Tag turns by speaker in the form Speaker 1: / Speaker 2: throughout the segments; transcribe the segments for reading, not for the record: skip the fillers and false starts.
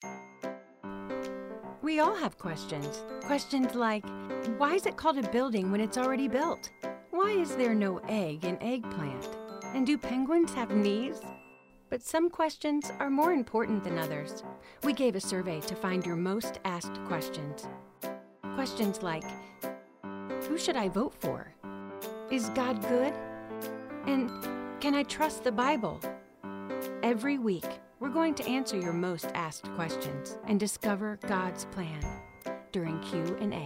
Speaker 1: We all have questions. Questions like, why is it called a building when it's already built? Why is there no egg in eggplant? And do penguins have knees? But some questions are more important than others. We gave a survey to find your most asked questions. Questions like, who should I vote for? Is God good? And can I trust the Bible? Every week, we're going to answer your most asked questions and discover God's plan during Q&A.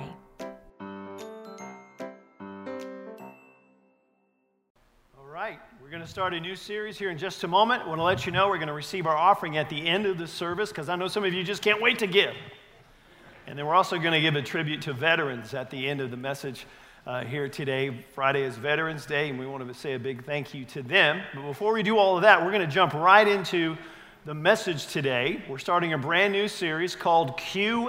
Speaker 2: All right, we're going to start a new series here in just a moment. I want to let you know we're going to receive our offering at the end of the service because I know some of you just can't wait to give. And then we're also going to give a tribute to veterans at the end of the message here today. Friday is Veterans Day, and we want to say a big thank you to them. But before we do all of that, we're going to jump right into the message today. We're starting a brand new series called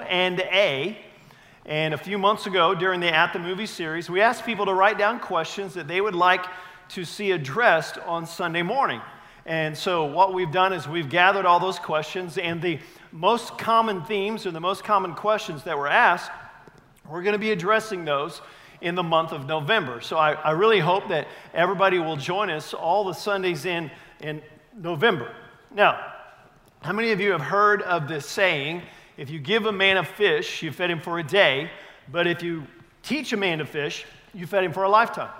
Speaker 2: Q&A. And a few months ago, during the At the Movie series, we asked people to write down questions that they would like to see addressed on Sunday morning. And so what we've done is we've gathered all those questions, and the most common themes or the most common questions that were asked, we're going to be addressing those in the month of November. So I really hope that everybody will join us all the Sundays in November. Now, how many of you have heard of this saying, if you give a man a fish, you fed him for a day, but if you teach a man to fish, you fed him for a lifetime?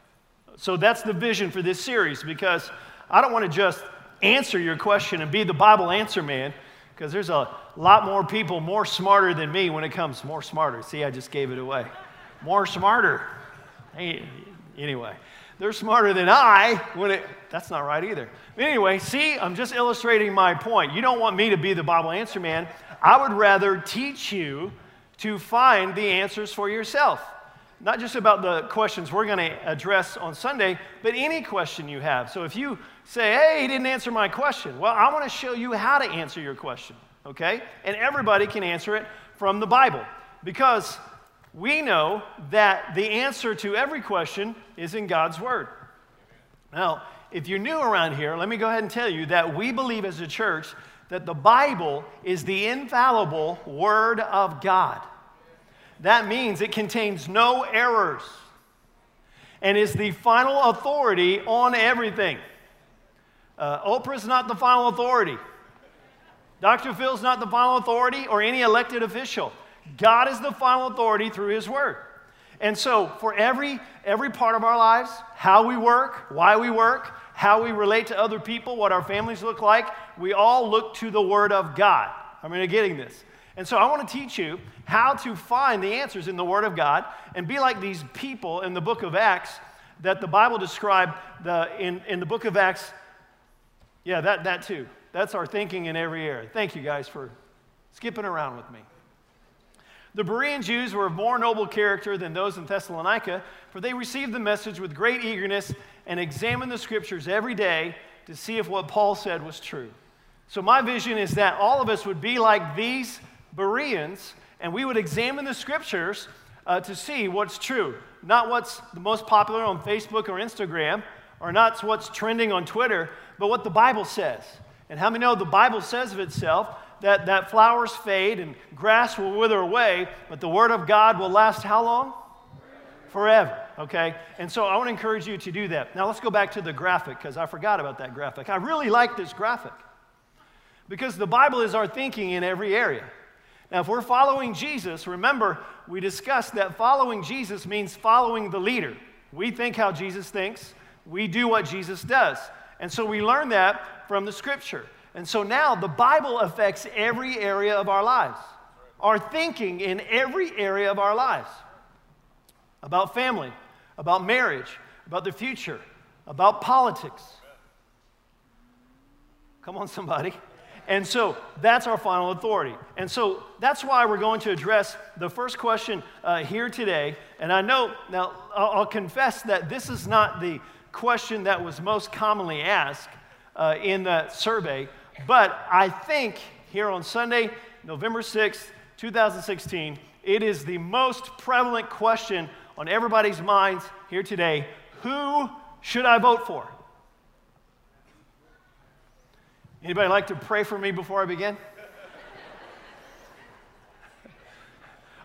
Speaker 2: So that's the vision for this series, because I don't want to just answer your question and be the Bible answer man, because there's a lot more people more smarter than me when it comes more smarter. See, I just gave it away. More smarter. Hey, anyway, they're smarter than I that's not right either. Anyway, see, I'm just illustrating my point. You don't want me to be the Bible answer man. I would rather teach you to find the answers for yourself. Not just about the questions we're going to address on Sunday, but any question you have. So if you say, hey, he didn't answer my question, well, I want to show you how to answer your question, okay? And everybody can answer it from the Bible, because we know that the answer to every question is in God's Word. Now, if you're new around here, let me go ahead and tell you that we believe as a church that the Bible is the infallible Word of God. That means it contains no errors and is the final authority on everything. Oprah's not the final authority. Dr. Phil's not the final authority, or any elected official. God is the final authority through His Word. And so for every part of our lives, how we work, why we work, how we relate to other people, what our families look like, we all look to the Word of God. I mean, you're getting this. And so I want to teach you how to find the answers in the Word of God and be like these people in the book of Acts that the Bible described in the book of Acts. Yeah, that too. That's our thinking in every area. Thank you guys for skipping around with me. The Berean Jews were of more noble character than those in Thessalonica, for they received the message with great eagerness and examined the Scriptures every day to see if what Paul said was true. So my vision is that all of us would be like these Bereans, and we would examine the Scriptures to see what's true. Not what's the most popular on Facebook or Instagram, or not what's trending on Twitter, but what the Bible says. And how many know the Bible says of itself that flowers fade and grass will wither away, but the Word of God will last how long? Forever, okay? And so I want to encourage you to do that. Now let's go back to the graphic, because I forgot about that graphic. I really like this graphic, because the Bible is our thinking in every area. Now, if we're following Jesus, remember, we discussed that following Jesus means following the leader. We think how Jesus thinks. We do what Jesus does. And so we learn that from the Scripture. And so now the Bible affects every area of our lives, our thinking in every area of our lives, about family, about marriage, about the future, about politics. Come on, somebody. And so that's our final authority. And so that's why we're going to address the first question here today. And I know, now I'll confess that this is not the question that was most commonly asked in that survey, but I think here on Sunday, November 6th, 2016, it is the most prevalent question on everybody's minds here today. Who should I vote for? Anybody like to pray for me before I begin?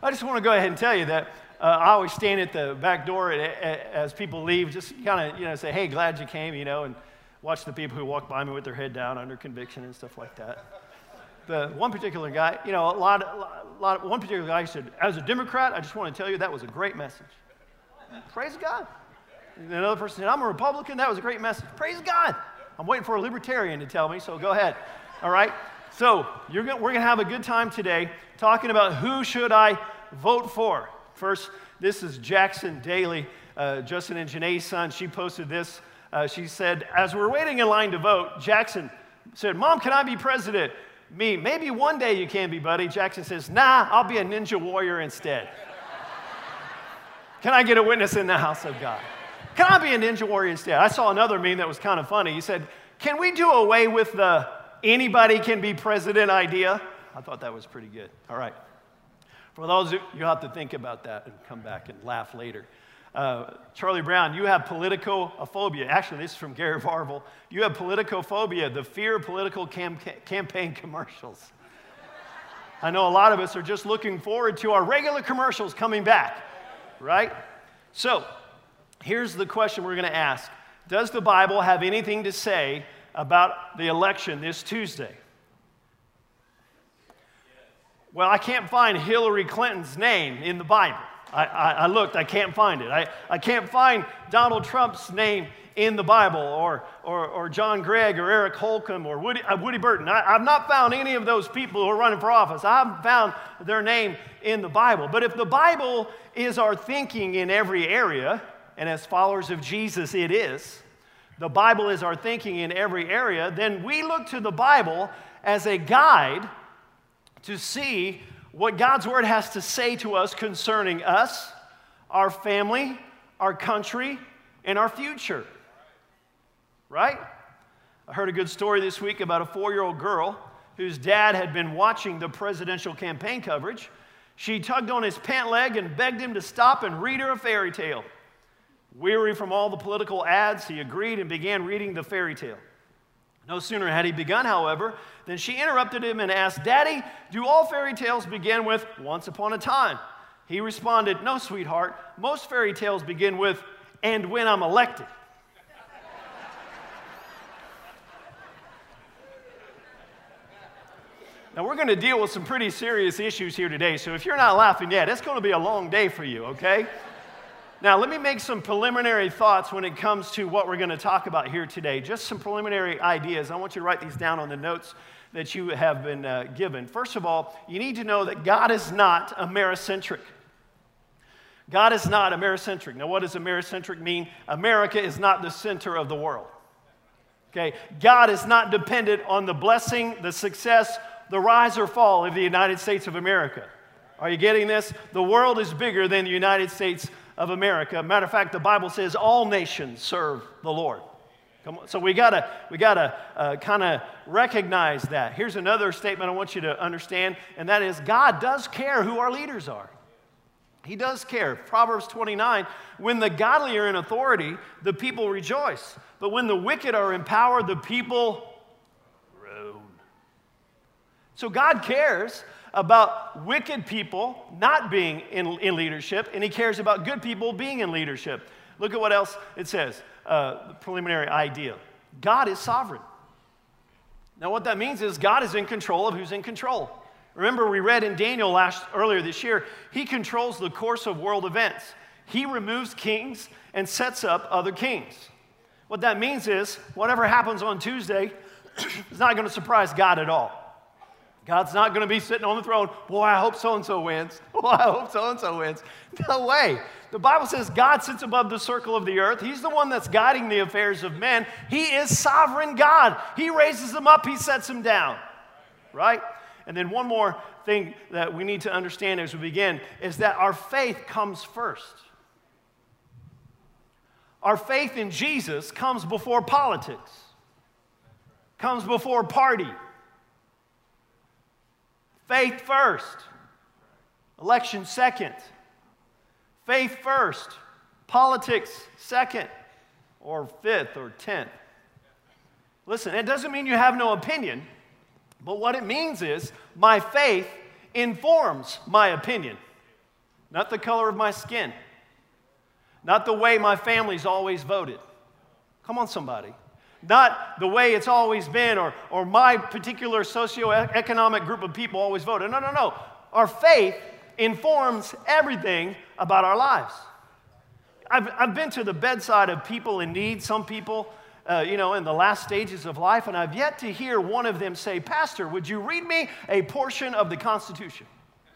Speaker 2: I just want to go ahead and tell you that I always stand at the back door as people leave, just kind of, say, hey, glad you came, and watch the people who walk by me with their head down under conviction and stuff like that. The one particular guy, one particular guy said, as a Democrat, I just want to tell you that was a great message. Praise God. And another person said, I'm a Republican, that was a great message. Praise God. I'm waiting for a libertarian to tell me, so go ahead. All right? So we're going to have a good time today talking about who should I vote for. First, this is Jackson Daly, Justin and Janae's son. She posted this. She said, as we're waiting in line to vote, Jackson said, Mom, can I be president? Me, maybe one day you can be, buddy. Jackson says, nah, I'll be a ninja warrior instead. Can I get a witness in the house of God? Can I be a ninja warrior instead? I saw another meme that was kind of funny. He said, can we do away with the anybody can be president idea? I thought that was pretty good. All right. For those of you have to think about that and come back and laugh later. Charlie Brown, you have politicophobia. Actually, this is from Gary Varvel. You have politicophobia, the fear of political campaign commercials. I know a lot of us are just looking forward to our regular commercials coming back, right? So, here's the question we're going to ask. Does the Bible have anything to say about the election this Tuesday? Well, I can't find Hillary Clinton's name in the Bible. I looked, I can't find it. I can't find Donald Trump's name in the Bible, or John Gregg, or Eric Holcomb, or Woody Burton. I've not found any of those people who are running for office. I haven't found their name in the Bible. But if the Bible is our thinking in every area, and as followers of Jesus it is, the Bible is our thinking in every area, then we look to the Bible as a guide to see what God's Word has to say to us concerning us, our family, our country, and our future. Right? I heard a good story this week about a 4-year-old girl whose dad had been watching the presidential campaign coverage. She tugged on his pant leg and begged him to stop and read her a fairy tale. Weary from all the political ads, he agreed and began reading the fairy tale. No sooner had he begun, however, than she interrupted him and asked, Daddy, do all fairy tales begin with once upon a time? He responded, no, sweetheart, most fairy tales begin with, and when I'm elected. Now, we're going to deal with some pretty serious issues here today, so if you're not laughing yet, it's going to be a long day for you, okay? Now, let me make some preliminary thoughts when it comes to what we're going to talk about here today. Just some preliminary ideas. I want you to write these down on the notes that you have been given. First of all, you need to know that God is not Americentric. God is not Americentric. Now, what does Americentric mean? America is not the center of the world. Okay? God is not dependent on the blessing, the success, the rise or fall of the United States of America. Are you getting this? The world is bigger than the United States of America. Matter of fact, the Bible says all nations serve the Lord. Come on. So we gotta kind of recognize that. Here's another statement I want you to understand, and that is God does care who our leaders are. He does care. Proverbs 29, when the godly are in authority, the people rejoice. But when the wicked are in power, the people groan. So God cares about wicked people not being in leadership, and he cares about good people being in leadership. Look at what else it says, the preliminary idea. God is sovereign. Now what that means is God is in control of who's in control. Remember, we read in Daniel earlier this year, he controls the course of world events. He removes kings and sets up other kings. What that means is, whatever happens on Tuesday is not going to surprise God at all. God's not going to be sitting on the throne, boy, I hope so-and-so wins. Boy, I hope so-and-so wins. No way. The Bible says God sits above the circle of the earth. He's the one that's guiding the affairs of men. He is sovereign God. He raises them up. He sets them down. Right? And then one more thing that we need to understand as we begin is that our faith comes first. Our faith in Jesus comes before politics. Comes before party. Faith first, election second. Faith first, politics second, or fifth, or 10th. Listen, it doesn't mean you have no opinion, but what it means is my faith informs my opinion. not the color of my skin, not the way my family's always voted. Come on, somebody. Not the way it's always been or my particular socioeconomic group of people always voted. No. Our faith informs everything about our lives. I've been to the bedside of people in need, some people, in the last stages of life, and I've yet to hear one of them say, "Pastor, would you read me a portion of the Constitution?"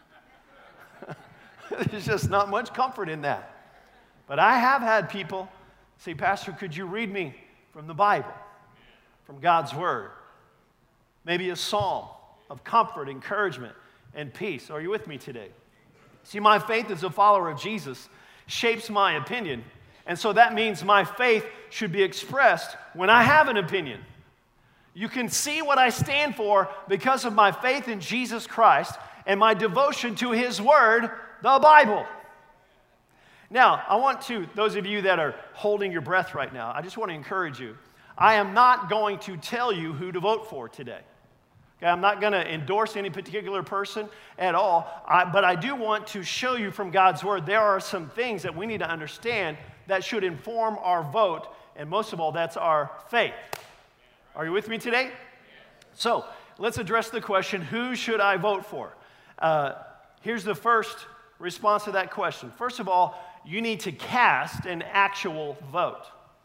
Speaker 2: There's just not much comfort in that. But I have had people say, "Pastor, could you read me from the Bible, from God's Word? Maybe a psalm of comfort, encouragement, and peace." Are you with me today? See, my faith as a follower of Jesus shapes my opinion, and so that means my faith should be expressed when I have an opinion. You can see what I stand for because of my faith in Jesus Christ and my devotion to His Word, the Bible. Now, I want to, those of you that are holding your breath right now, I just want to encourage you. I am not going to tell you who to vote for today. Okay, I'm not going to endorse any particular person at all, but I do want to show you from God's Word there are some things that we need to understand that should inform our vote, and most of all, that's our faith. Are you with me today? So, let's address the question, who should I vote for? Here's the first response to that question. First of all, you need to cast an actual vote.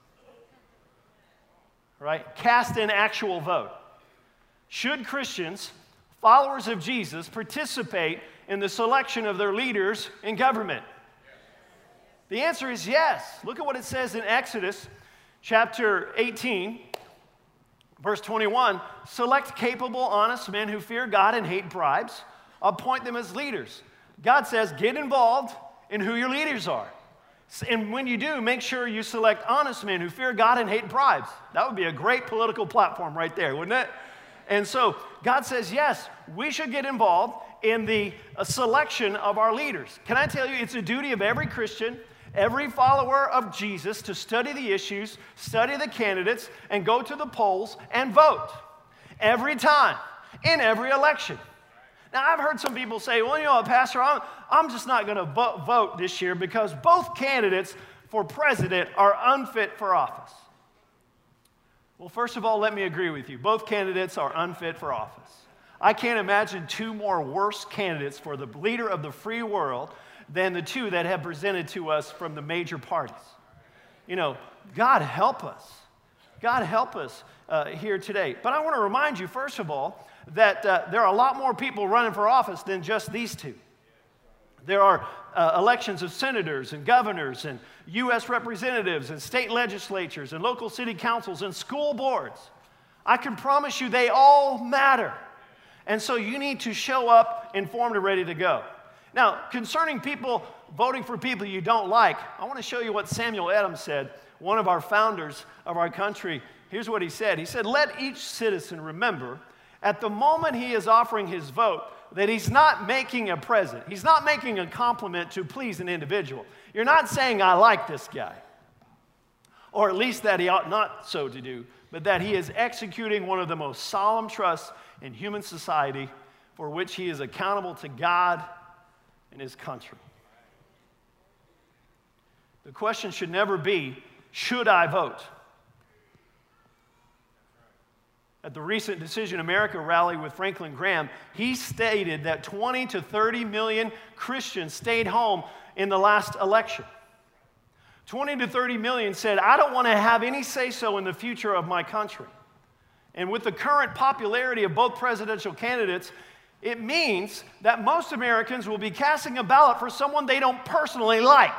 Speaker 2: Right? Cast an actual vote. Should Christians, followers of Jesus, participate in the selection of their leaders in government? The answer is yes. Look at what it says in Exodus chapter 18, verse 21. Select capable, honest men who fear God and hate bribes. Appoint them as leaders. God says, get involved in who your leaders are. And when you do, make sure you select honest men who fear God and hate bribes. That would be a great political platform right there, wouldn't it? And so God says, yes, we should get involved in the selection of our leaders. Can I tell you, it's a duty of every Christian, every follower of Jesus to study the issues, study the candidates, and go to the polls and vote every time, in every election. Now, I've heard some people say, well, Pastor, I'm just not going to vote this year because both candidates for president are unfit for office. Well, first of all, let me agree with you. Both candidates are unfit for office. I can't imagine two more worse candidates for the leader of the free world than the two that have presented to us from the major parties. God help us. God help us here today. But I want to remind you, first of all, that there are a lot more people running for office than just these two. There are elections of senators and governors and U.S. representatives and state legislatures and local city councils and school boards. I can promise you they all matter. And so you need to show up informed and ready to go. Now, concerning people voting for people you don't like, I want to show you what Samuel Adams said, one of our founders of our country. Here's what he said. He said, let each citizen remember at the moment he is offering his vote that he's not making a present. He's not making a compliment to please an individual. You're not saying, I like this guy, or at least that he ought not so to do, but that he is executing one of the most solemn trusts in human society for which he is accountable to God and his country. The question should never be, should I vote? At the recent Decision America rally with Franklin Graham, he stated that 20 to 30 million Christians stayed home in the last election. 20 to 30 million said, I don't want to have any say-so in the future of my country. And with the current popularity of both presidential candidates, it means that most Americans will be casting a ballot for someone they don't personally like.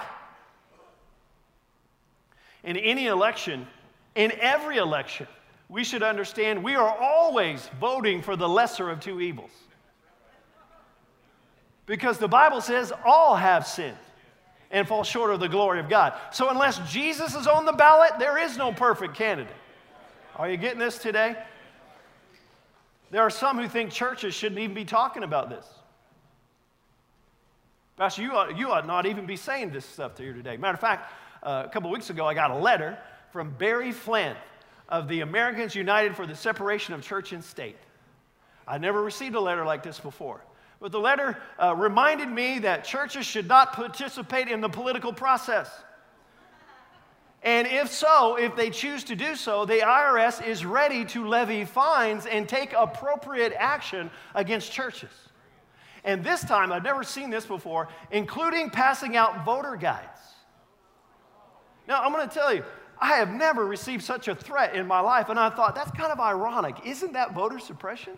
Speaker 2: In any election, in every election, we should understand we are always voting for the lesser of two evils. Because the Bible says all have sinned and fall short of the glory of God. So unless Jesus is on the ballot, there is no perfect candidate. Are you getting this today? There are some who think churches shouldn't even be talking about this. Pastor, you ought not even be saying this stuff here today. Matter of fact, a couple weeks ago, I got a letter from Barry Flynn of the Americans United for the Separation of Church and State. I never received a letter like this before. But the letter reminded me that churches should not participate in the political process. And if they choose to do so, the IRS is ready to levy fines and take appropriate action against churches. And this time, I've never seen this before, including passing out voter guides. Now, I'm going to tell you, I have never received such a threat in my life, and I thought, that's kind of ironic. Isn't that voter suppression?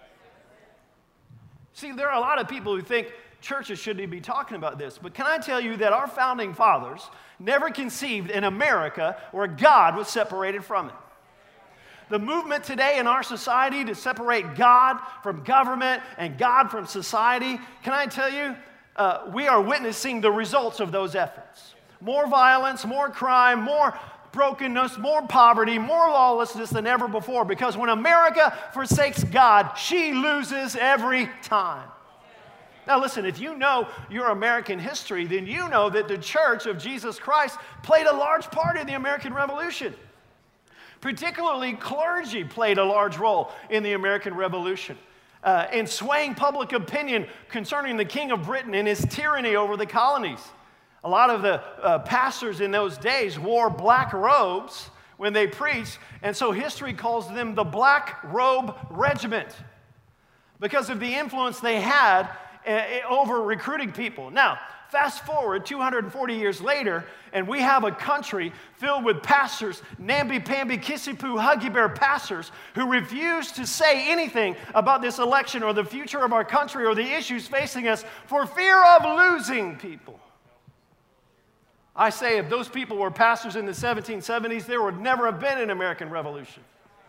Speaker 2: See, there are a lot of people who think churches shouldn't be talking about this, but can I tell you that our founding fathers never conceived an America where God was separated from it. The movement today in our society to separate God from government and God from society, can I tell you, we are witnessing the results of those efforts. More violence, more crime, more brokenness, more poverty, more lawlessness than ever before, because when America forsakes God, she loses every time. Now listen, if you know your American history, then you know that the Church of Jesus Christ played a large part in the American Revolution. Particularly clergy played a large role in the American Revolution in swaying public opinion concerning the King of Britain and his tyranny over the colonies. A lot of the pastors in those days wore black robes when they preached, and so history calls them the Black Robe Regiment because of the influence they had over recruiting people. Now, fast forward 240 years later, and we have a country filled with pastors, namby-pamby, kissy-poo, huggy-bear pastors who refuse to say anything about this election or the future of our country or the issues facing us for fear of losing people. I say if those people were pastors in the 1770s, there would never have been an American Revolution.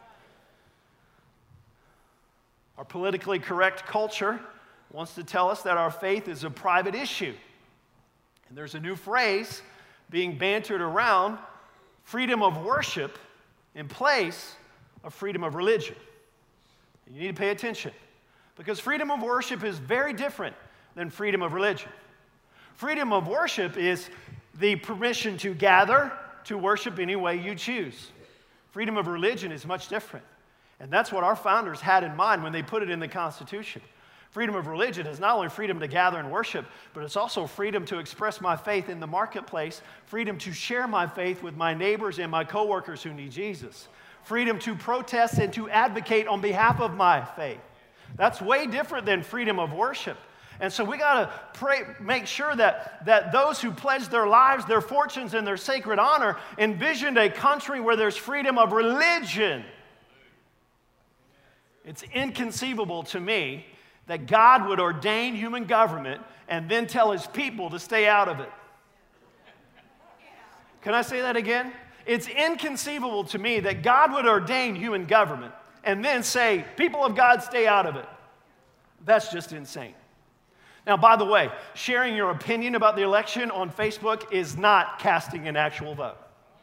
Speaker 2: Our politically correct culture wants to tell us that our faith is a private issue. And there's a new phrase being bantered around, freedom of worship in place of freedom of religion. And you need to pay attention, because freedom of worship is very different than freedom of religion. Freedom of worship is the permission to gather to worship any way you choose. Freedom of religion is much different. And that's what our founders had in mind when they put it in the Constitution. Freedom of religion is not only freedom to gather and worship, but it's also freedom to express my faith in the marketplace, freedom to share my faith with my neighbors and my coworkers who need Jesus, freedom to protest and to advocate on behalf of my faith. That's way different than freedom of worship. And so we got to make sure that those who pledge their lives, their fortunes, and their sacred honor envisioned a country where there's freedom of religion. It's inconceivable to me that God would ordain human government and then tell his people to stay out of it. Can I say that again? It's inconceivable to me that God would ordain human government and then say, people of God, stay out of it. That's just insane. Now, by the way, sharing your opinion about the election on Facebook is not casting an actual vote.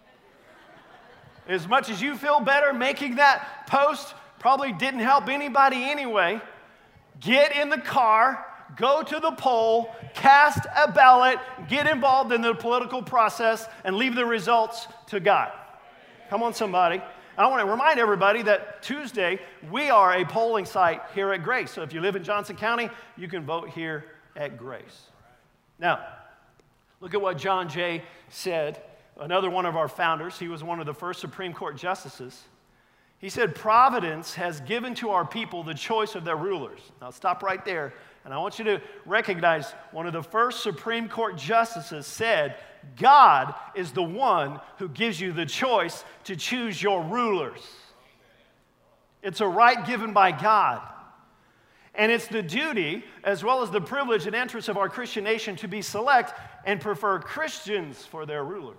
Speaker 2: As much as you feel better making that post, probably didn't help anybody anyway. Get in the car, go to the poll, cast a ballot, get involved in the political process, and leave the results to God. Come on, somebody. I want to remind everybody that Tuesday, we are a polling site here at Grace. So if you live in Johnson County, you can vote here at Grace. Now, look at what John Jay said, another one of our founders. He was one of the first Supreme Court justices. He said, Providence has given to our people the choice of their rulers. Now stop right there, and I want you to recognize one of the first Supreme Court justices said, God is the one who gives you the choice to choose your rulers. It's a right given by God. And it's the duty, as well as the privilege and interest of our Christian nation to be select and prefer Christians for their rulers.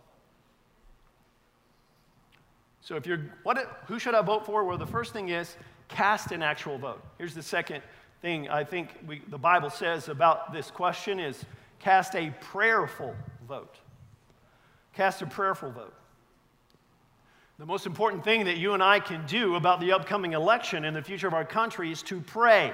Speaker 2: So who should I vote for? Well, the first thing is cast an actual vote. Here's the second thing I think the Bible says about this question is cast a prayerful vote. Cast a prayerful vote. The most important thing that you and I can do about the upcoming election and the future of our country is to pray.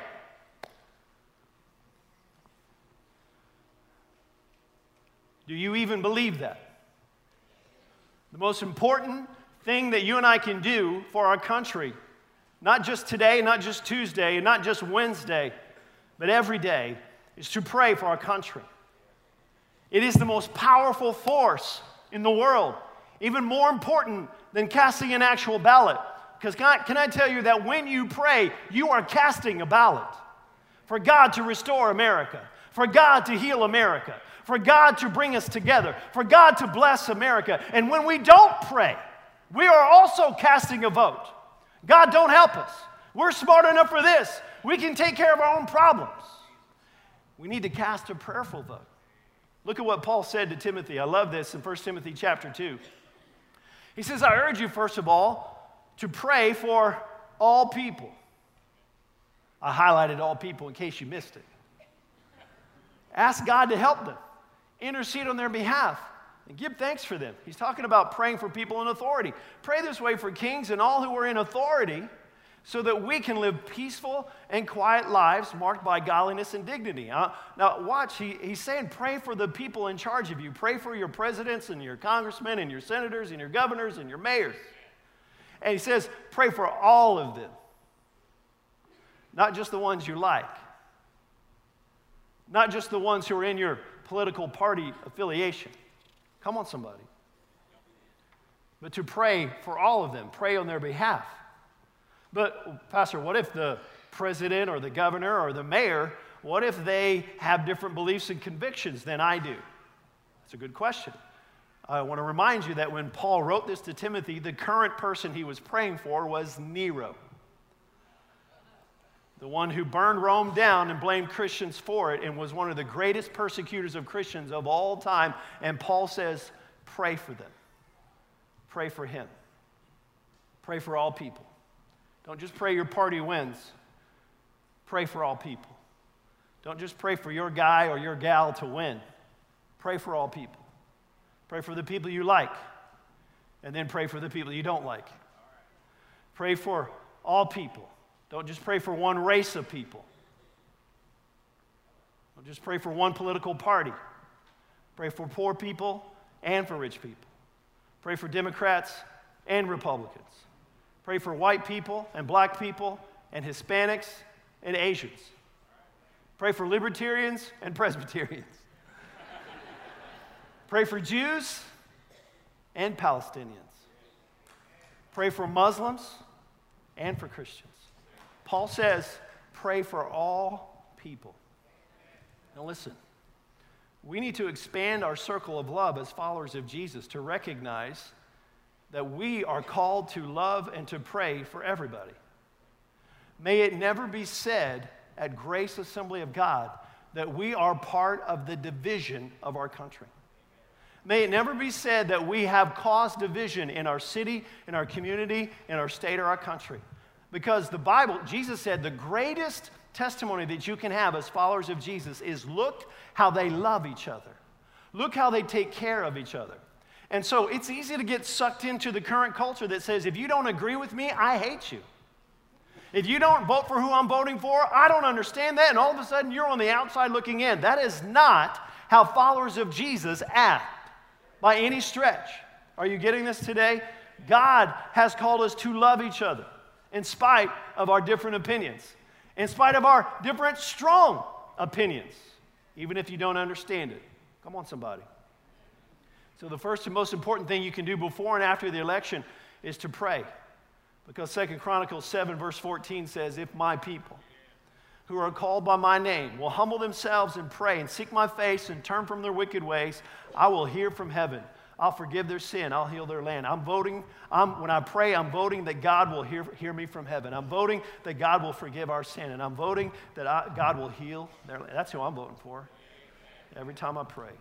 Speaker 2: Do you even believe that? The most important thing that you and I can do for our country, not just today, not just Tuesday, and not just Wednesday, but every day, is to pray for our country. It is the most powerful force in the world, even more important than casting an actual ballot. Because can I tell you that when you pray, you are casting a ballot for God to restore America, for God to heal America, for God to bring us together, for God to bless America. And when we don't pray, we are also casting a vote. God, don't help us. We're smart enough for this. We can take care of our own problems. We need to cast a prayerful vote. Look at what Paul said to Timothy. I love this in 1 Timothy chapter 2. He says, I urge you, first of all, to pray for all people. I highlighted all people in case you missed it. Ask God to help them. Intercede on their behalf. And give thanks for them. He's talking about praying for people in authority. Pray this way for kings and all who are in authority, so that we can live peaceful and quiet lives marked by godliness and dignity. Now watch, he's saying pray for the people in charge of you. Pray for your presidents and your congressmen and your senators and your governors and your mayors. And he says pray for all of them. Not just the ones you like. Not just the ones who are in your political party affiliation. Come on, somebody. But to pray for all of them. Pray on their behalf. But, Pastor, what if the president or the governor or the mayor, what if they have different beliefs and convictions than I do? That's a good question. I want to remind you that when Paul wrote this to Timothy, the current person he was praying for was Nero, the one who burned Rome down and blamed Christians for it and was one of the greatest persecutors of Christians of all time. And Paul says, pray for them. Pray for him. Pray for all people. Don't just pray your party wins. Pray for all people. Don't just pray for your guy or your gal to win. Pray for all people. Pray for the people you like, and then pray for the people you don't like. Pray for all people. Don't just pray for one race of people. Don't just pray for one political party. Pray for poor people and for rich people. Pray for Democrats and Republicans. Pray for white people and black people and Hispanics and Asians. Pray for libertarians and Presbyterians. Pray for Jews and Palestinians. Pray for Muslims and for Christians. Paul says, pray for all people. Now listen, we need to expand our circle of love as followers of Jesus to recognize that we are called to love and to pray for everybody. May it never be said at Grace Assembly of God that we are part of the division of our country. May it never be said that we have caused division in our city, in our community, in our state, or our country. Because the Bible, Jesus said, the greatest testimony that you can have as followers of Jesus is look how they love each other. Look how they take care of each other. And so it's easy to get sucked into the current culture that says, if you don't agree with me, I hate you. If you don't vote for who I'm voting for, I don't understand that, and all of a sudden you're on the outside looking in. That is not how followers of Jesus act by any stretch. Are you getting this today? God has called us to love each other in spite of our different opinions, in spite of our different strong opinions, even if you don't understand it. Come on, somebody. So the first and most important thing you can do before and after the election is to pray. Because 2 Chronicles 7 verse 14 says, if my people who are called by my name will humble themselves and pray and seek my face and turn from their wicked ways, I will hear from heaven. I'll forgive their sin. I'll heal their land. When I pray, I'm voting that God will hear me from heaven. I'm voting that God will forgive our sin. And I'm voting that God will heal their land. That's who I'm voting for every time I pray.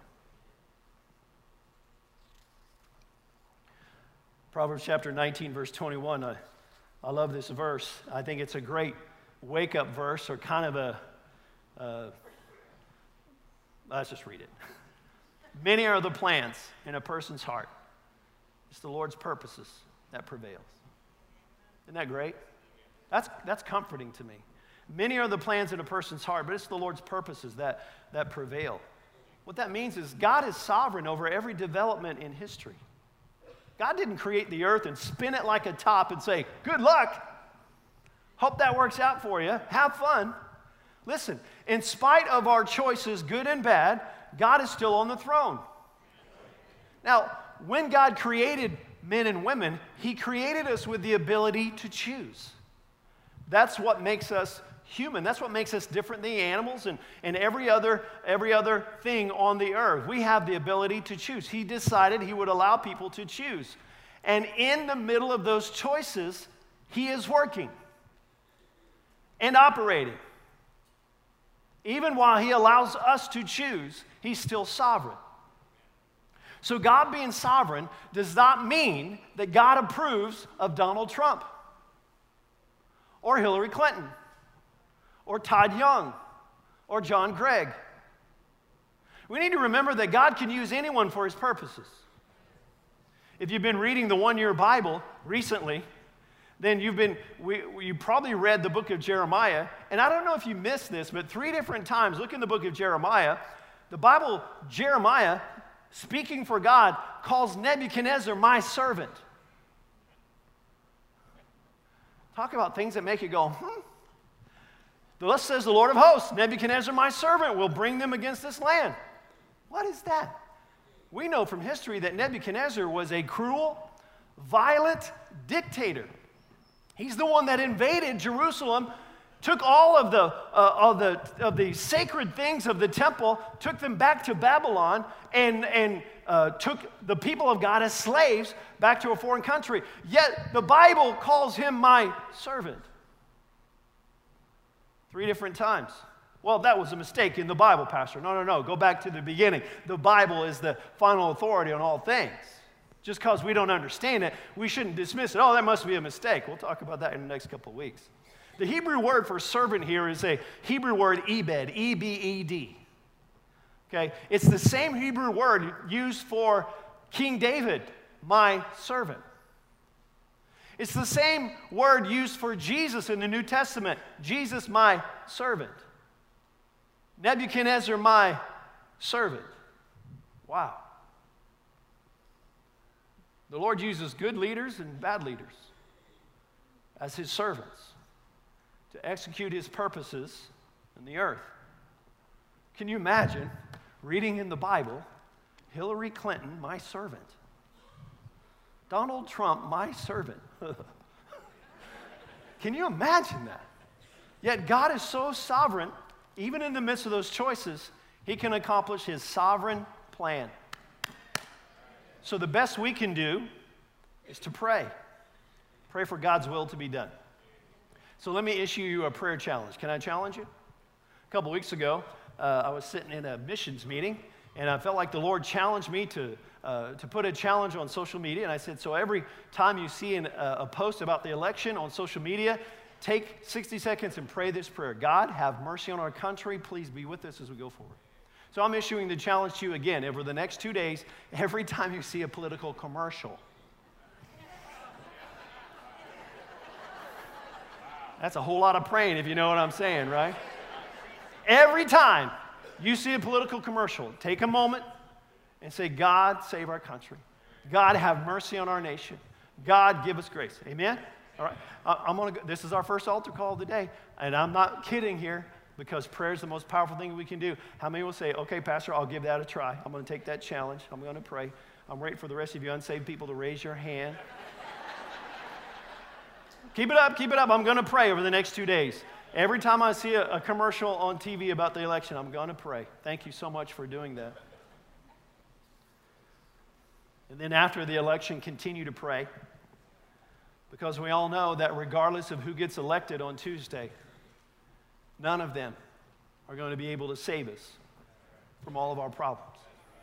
Speaker 2: Proverbs chapter 19, verse 21. I love this verse. I think it's a great wake-up verse, or kind of let's just read it. Many are the plans in a person's heart. It's the Lord's purposes that prevails. Isn't that great? That's comforting to me. Many are the plans in a person's heart, but it's the Lord's purposes that prevail. What that means is God is sovereign over every development in history. God didn't create the earth and spin it like a top and say, good luck. Hope that works out for you. Have fun. Listen, in spite of our choices, good and bad, God is still on the throne. Now, when God created men and women, He created us with the ability to choose. That's what makes us human. That's what makes us different than the animals and every other thing on the earth. We have the ability to choose. He decided He would allow people to choose. And in the middle of those choices, He is working and operating. Even while He allows us to choose, He's still sovereign. So God being sovereign does not mean that God approves of Donald Trump or Hillary Clinton or Todd Young or John Gregg. We need to remember that God can use anyone for His purposes. If you've been reading the one-year Bible recently, then you probably read the book of Jeremiah. And I don't know if you missed this, but 3 different times, look in the book of Jeremiah, the Bible, Jeremiah, speaking for God, calls Nebuchadnezzar my servant. Talk about things that make you go, Thus says the Lord of hosts, Nebuchadnezzar my servant will bring them against this land. What is that? We know from history that Nebuchadnezzar was a cruel, violent dictator. He's the one that invaded Jerusalem, took all of the sacred things of the temple, took them back to Babylon, and took the people of God as slaves back to a foreign country. Yet the Bible calls him my servant. 3 different times. Well, that was a mistake in the Bible, Pastor. No. Go back to the beginning. The Bible is the final authority on all things. Just because we don't understand it, we shouldn't dismiss it. Oh, that must be a mistake. We'll talk about that in the next couple of weeks. The Hebrew word for servant here is a Hebrew word ebed, E-B-E-D. Okay? It's the same Hebrew word used for King David, my servant. It's the same word used for Jesus in the New Testament, Jesus, my servant. Nebuchadnezzar, my servant. Wow. The Lord uses good leaders and bad leaders as His servants to execute His purposes in the earth. Can you imagine reading in the Bible, Hillary Clinton, my servant? Donald Trump, my servant. Can you imagine that? Yet God is so sovereign, even in the midst of those choices, He can accomplish His sovereign plan. So the best we can do is to pray. Pray for God's will to be done. So let me issue you a prayer challenge. Can I challenge you? A couple weeks ago, I was sitting in a missions meeting, and I felt like the Lord challenged me to put a challenge on social media. And I said, so every time you see a post about the election on social media, take 60 seconds and pray this prayer. God, have mercy on our country. Please be with us as we go forward. So I'm issuing the challenge to you again over the next 2 days, every time you see a political commercial. That's a whole lot of praying, if you know what I'm saying, right? Every time you see a political commercial, take a moment and say, God, save our country. God, have mercy on our nation. God, give us grace. Amen? All right. I'm gonna go. This is our first altar call of the day, and I'm not kidding here, because prayer is the most powerful thing we can do. How many will say, okay, Pastor, I'll give that a try. I'm going to take that challenge. I'm going to pray. I'm waiting for the rest of you unsaved people to raise your hand. Keep it up. I'm going to pray over the next 2 days. Every time I see a commercial on TV about the election, I'm going to pray. Thank you so much for doing that. And then after the election, continue to pray. Because we all know that regardless of who gets elected on Tuesday, none of them are going to be able to save us from all of our problems.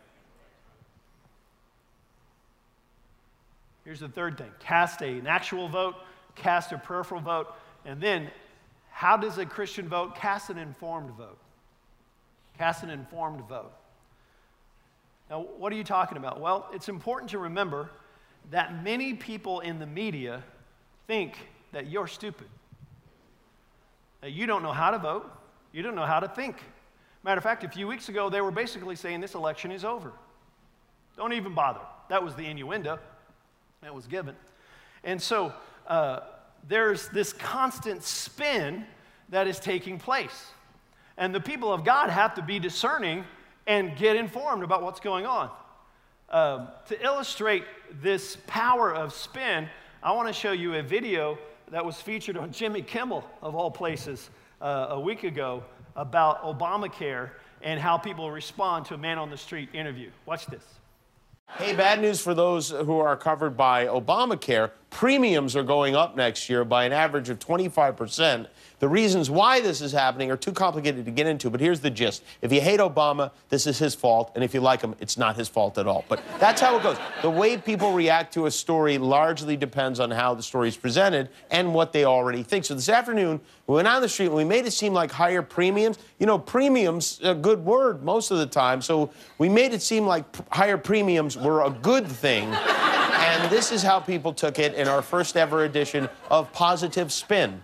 Speaker 2: Here's the third thing. Cast an actual vote, cast a prayerful vote, and then how does a Christian vote? Cast an informed vote. Cast an informed vote. Now, what are you talking about? Well, it's important to remember that many people in the media think that you're stupid. That you don't know how to vote. You don't know how to think. Matter of fact, a few weeks ago, they were basically saying this election is over. Don't even bother. That was the innuendo that was given. And so there's this constant spin that is taking place. And the people of God have to be discerning and get informed about what's going on. To illustrate this power of spin, I want to show you a video that was featured on Jimmy Kimmel, of all places, a week ago about Obamacare and how people respond to a man on the street interview. Watch this.
Speaker 3: Hey, bad news for those who are covered by Obamacare. Premiums are going up next year by an average of 25%. The reasons why this is happening are too complicated to get into, but here's the gist. If you hate Obama, this is his fault, and if you like him, it's not his fault at all. But that's how it goes. The way people react to a story largely depends on how the story is presented and what they already think. So this afternoon, we went on the street and we made it seem like higher premiums. You know, premiums, a good word most of the time, so we made it seem like higher premiums were a good thing. And this is how people took it in our first ever edition of Positive Spin.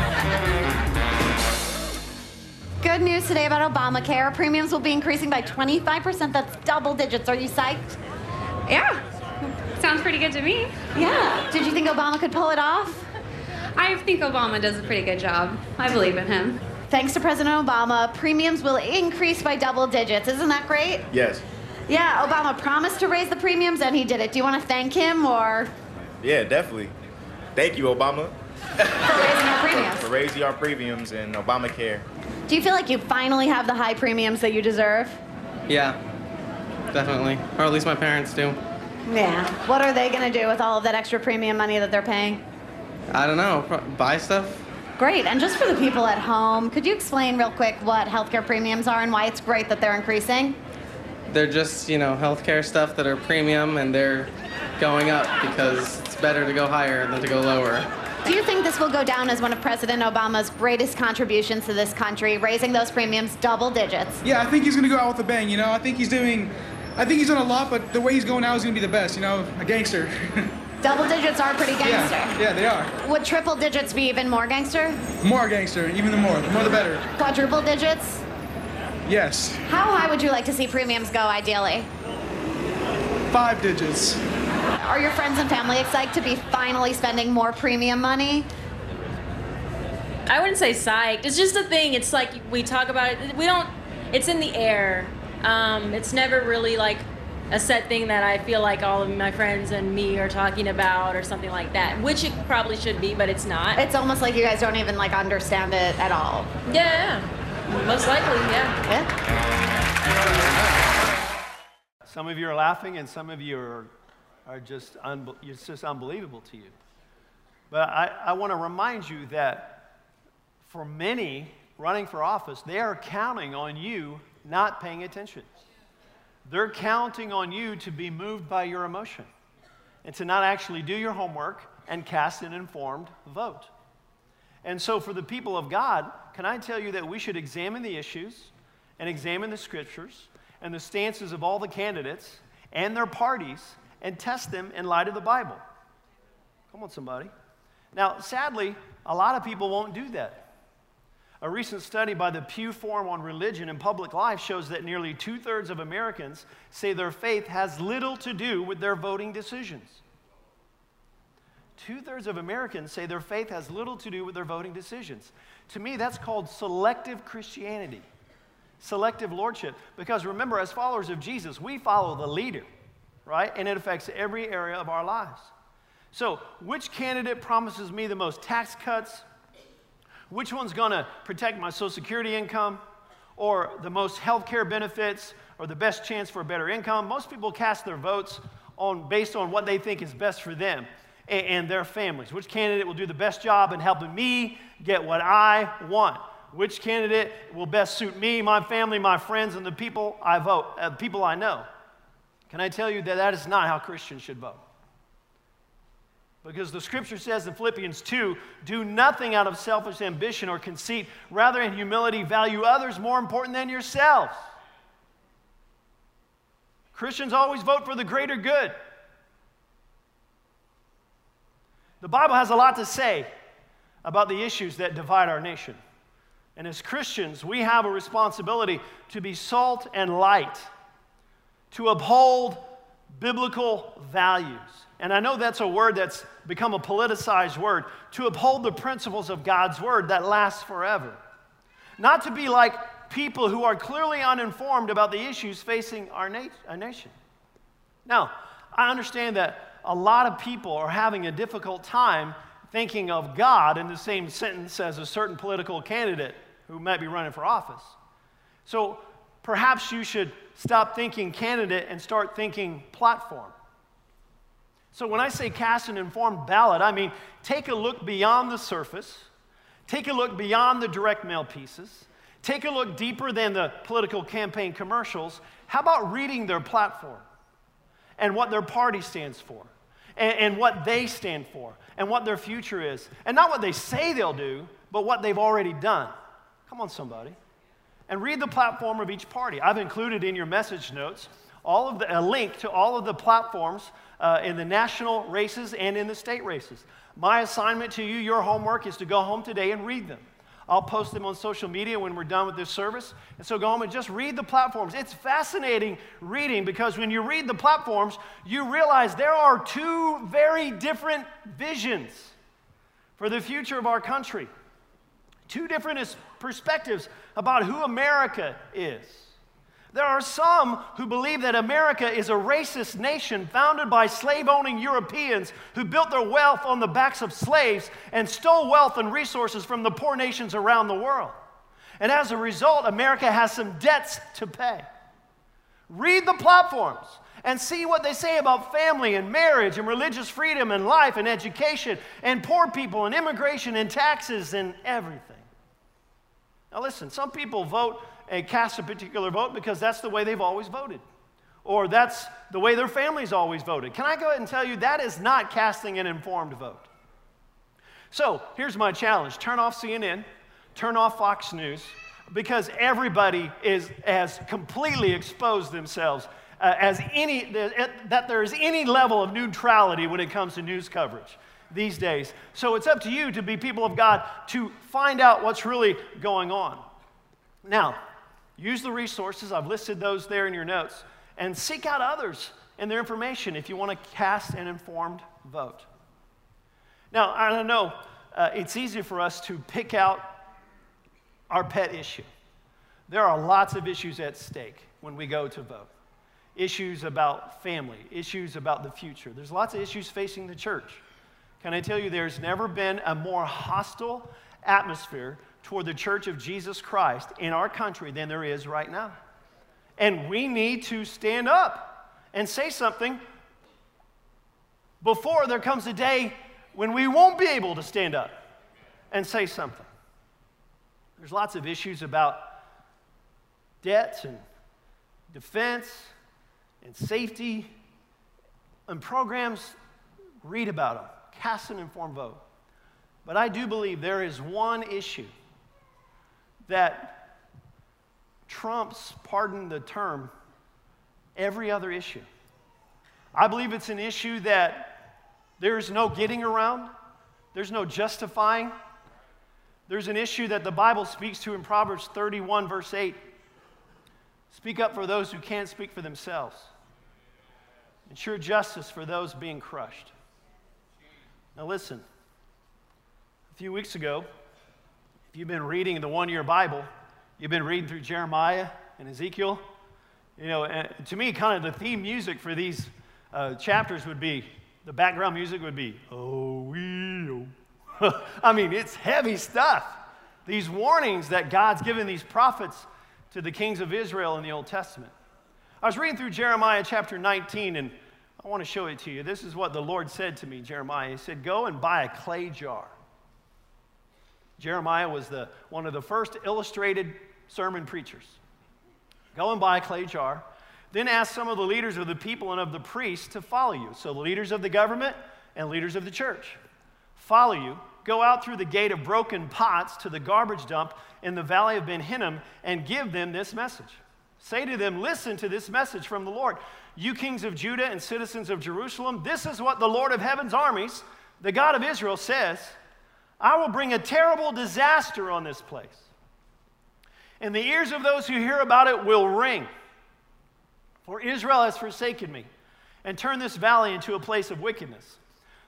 Speaker 4: Good news today about Obamacare. Premiums will be increasing by 25%. That's double digits. Are you psyched?
Speaker 5: Yeah, sounds pretty good to me.
Speaker 4: Yeah. Did you think Obama could pull it off?
Speaker 5: I think Obama does a pretty good job. I believe in him.
Speaker 4: Thanks to President Obama, premiums will increase by double digits. Isn't that great?
Speaker 6: Yes.
Speaker 4: Yeah, Obama promised to raise the premiums, and he did it. Do you want to thank him, or?
Speaker 6: Yeah, definitely. Thank you, Obama.
Speaker 4: For raising our premiums.
Speaker 6: For raising our premiums and Obamacare.
Speaker 4: Do you feel like you finally have the high premiums that you deserve?
Speaker 7: Yeah, definitely. Or at least my parents do.
Speaker 4: Yeah. What are they going to do with all of that extra premium money that they're paying?
Speaker 7: I don't know, buy stuff?
Speaker 4: Great. And just for the people at home, could you explain real quick what healthcare premiums are and why it's great that they're increasing?
Speaker 7: They're just, you know, healthcare stuff that are premium, and they're going up because it's better to go higher than to go lower.
Speaker 4: Do you think this will go down as one of President Obama's greatest contributions to this country, raising those premiums double digits?
Speaker 8: Yeah, I think he's going to go out with a bang, you know. I think he's done a lot, but the way he's going now is going to be the best, you know, a gangster.
Speaker 4: Double digits are pretty gangster.
Speaker 8: Yeah, they are.
Speaker 4: Would triple digits be even more gangster?
Speaker 8: More gangster, even the more the better.
Speaker 4: Quadruple digits?
Speaker 8: Yes.
Speaker 4: How high would you like to see premiums go, ideally?
Speaker 8: 5 digits.
Speaker 4: Are your friends and family excited to be finally spending more premium money?
Speaker 9: I wouldn't say psyched. It's just a thing. It's like we talk about it. It's in the air. It's never really like a set thing that I feel like all of my friends and me are talking about or something like that, which it probably should be, but it's not.
Speaker 4: It's almost like you guys don't even like understand it at all.
Speaker 9: Yeah. Most likely, yeah.
Speaker 2: Some of you are laughing, and some of you are just it's just unbelievable to you. But I want to remind you that for many running for office, they are counting on you not paying attention. They're counting on you to be moved by your emotion and to not actually do your homework and cast an informed vote. And so for the people of God, can I tell you that we should examine the issues and examine the scriptures and the stances of all the candidates and their parties and test them in light of the Bible? Come on, somebody. Now, sadly, a lot of people won't do that. A recent study by the Pew Forum on Religion and Public Life shows that nearly 2/3 of Americans say their faith has little to do with their voting decisions. 2/3 of Americans say their faith has little to do with their voting decisions. To me, that's called selective Christianity, selective lordship. Because remember, as followers of Jesus, we follow the leader, right? And it affects every area of our lives. So, which candidate promises me the most tax cuts? Which one's going to protect my Social Security income? Or the most health care benefits? Or the best chance for a better income? Most people cast their votes based on what they think is best for them and their families. Which candidate will do the best job in helping me get what I want? Which candidate will best suit me, my family, my friends, and the people I vote, people I know? Can I tell you that that is not how Christians should vote? Because the scripture says in Philippians 2, do nothing out of selfish ambition or conceit. Rather, in humility, value others more important than yourselves. Christians always vote for the greater good. The Bible has a lot to say about the issues that divide our nation. And as Christians, we have a responsibility to be salt and light, to uphold biblical values. And I know that's a word that's become a politicized word, to uphold the principles of God's word that lasts forever. Not to be like people who are clearly uninformed about the issues facing our nation. Now, I understand that a lot of people are having a difficult time thinking of God in the same sentence as a certain political candidate who might be running for office. So perhaps you should stop thinking candidate and start thinking platform. So when I say cast an informed ballot, I mean take a look beyond the surface, take a look beyond the direct mail pieces, take a look deeper than the political campaign commercials. How about reading their platform and what their party stands for and what they stand for and what their future is? And not what they say they'll do, but what they've already done. Come on, somebody. And read the platform of each party. I've included in your message notes a link to all of the platforms in the national races and in the state races. My assignment to you, your homework, is to go home today and read them. I'll post them on social media when we're done with this service. And so go home and just read the platforms. It's fascinating reading because when you read the platforms, you realize there are two very different visions for the future of our country. Two different perspectives about who America is. There are some who believe that America is a racist nation founded by slave-owning Europeans who built their wealth on the backs of slaves and stole wealth and resources from the poor nations around the world. And as a result, America has some debts to pay. Read the platforms and see what they say about family and marriage and religious freedom and life and education and poor people and immigration and taxes and everything. Now listen, some people vote and cast a particular vote because that's the way they've always voted, or that's the way their family's always voted. Can I go ahead and tell you that is not casting an informed vote? So here's my challenge. Turn off CNN, turn off Fox News, because everybody has completely exposed themselves that there is any level of neutrality when it comes to news coverage these days. So it's up to you to be people of God to find out what's really going on. Now, use the resources. I've listed those there in your notes. And seek out others and their information if you want to cast an informed vote. Now, I don't know, it's easy for us to pick out our pet issue. There are lots of issues at stake when we go to vote. Issues about family, issues about the future. There's lots of issues facing the church. Can I tell you, there's never been a more hostile atmosphere toward the Church of Jesus Christ in our country than there is right now. And we need to stand up and say something before there comes a day when we won't be able to stand up and say something. There's lots of issues about debts and defense and safety and programs. Read about them. Cast an informed vote. But I do believe there is one issue that trumps, pardon the term, every other issue. I believe it's an issue that there's no getting around, there's no justifying. There's an issue that the Bible speaks to in Proverbs 31, verse 8. Speak up for those who can't speak for themselves. Ensure justice for those being crushed. Now listen, a few weeks ago, if you've been reading the one-year Bible, you've been reading through Jeremiah and Ezekiel. You know, to me, kind of the theme music for these chapters would be, the background music would be, oh, we, oh. I mean, it's heavy stuff. These warnings that God's given these prophets to the kings of Israel in the Old Testament. I was reading through Jeremiah chapter 19, and I want to show it to you. This is what the Lord said to me, Jeremiah. He said, go and buy a clay jar. Jeremiah was one of the first illustrated sermon preachers. Go and buy a clay jar. Then ask some of the leaders of the people and of the priests to follow you. So the leaders of the government and leaders of the church follow you. Go out through the gate of broken pots to the garbage dump in the valley of Ben Hinnom and give them this message. Say to them, listen to this message from the Lord. You kings of Judah and citizens of Jerusalem, this is what the Lord of heaven's armies, the God of Israel, says. I will bring a terrible disaster on this place, and the ears of those who hear about it will ring. For Israel has forsaken me and turned this valley into a place of wickedness.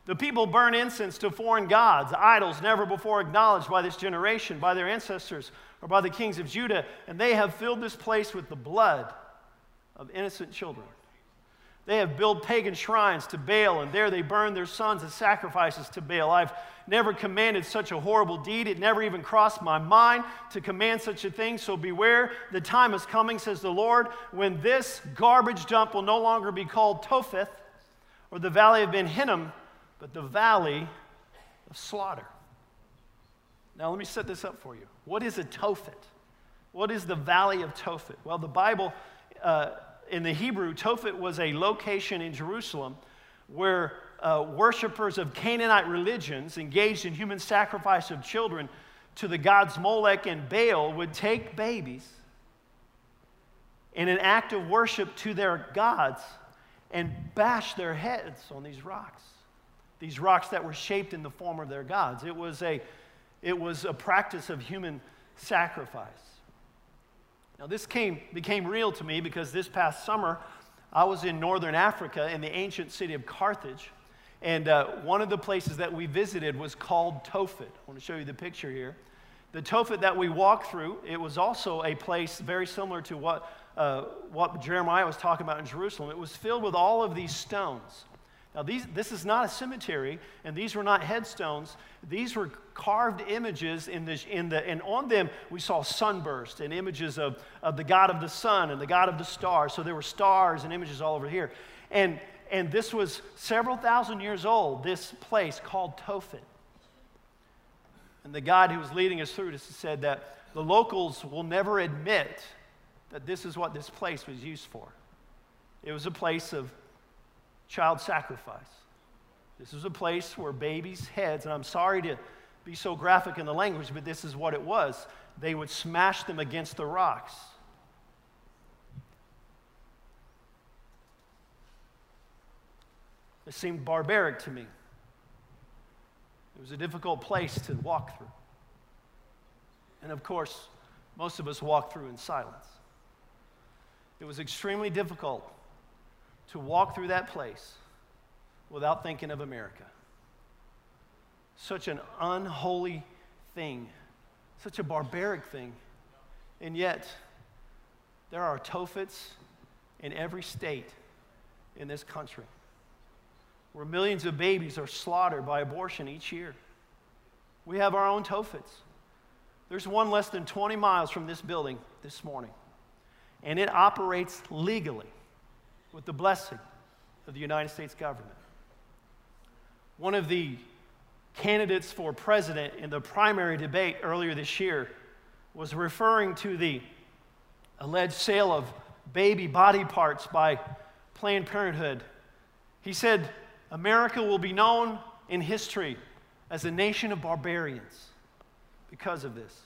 Speaker 2: The people burn incense to foreign gods, idols never before acknowledged by this generation, by their ancestors, or by the kings of Judah, and they have filled this place with the blood of innocent children. They have built pagan shrines to Baal, and there they burn their sons as sacrifices to Baal. I've never commanded such a horrible deed. It never even crossed my mind to command such a thing. So beware, the time is coming, says the Lord, when this garbage dump will no longer be called Topheth or the valley of Ben Hinnom, but the valley of slaughter. Now let me set this up for you. What is a Tophet? What is the valley of Tophet? Well, the Bible, in the Hebrew, Tophet was a location in Jerusalem where worshipers of Canaanite religions engaged in human sacrifice of children to the gods Molech and Baal would take babies in an act of worship to their gods and bash their heads on these rocks that were shaped in the form of their gods. It was a practice of human sacrifice. Now, this became real to me because this past summer, I was in northern Africa in the ancient city of Carthage, and one of the places that we visited was called Tophet. I want to show you the picture here. The Tophet that we walked through, it was also a place very similar to what Jeremiah was talking about in Jerusalem. It was filled with all of these stones. Now, this is not a cemetery, and these were not headstones. These were carved images, and on them we saw sunburst and images of the God of the sun and the God of the stars. So there were stars and images all over here. And this was several thousand years old, this place called Tophet. And the guide who was leading us through this said that the locals will never admit that this is what this place was used for. It was a place of child sacrifice. This was a place where babies' heads, and I'm sorry to be so graphic in the language, but this is what it was. They would smash them against the rocks. It seemed barbaric to me. It was a difficult place to walk through. And of course, most of us walk through in silence. It was extremely difficult to walk through that place without thinking of America. Such an unholy thing, such a barbaric thing, and yet there are Tophets in every state in this country where millions of babies are slaughtered by abortion each year. We have our own Tophets. There's one less than 20 miles from this building this morning, and it operates legally with the blessing of the United States government. One of the candidates for president in the primary debate earlier this year was referring to the alleged sale of baby body parts by Planned Parenthood. He said, America will be known in history as a nation of barbarians because of this.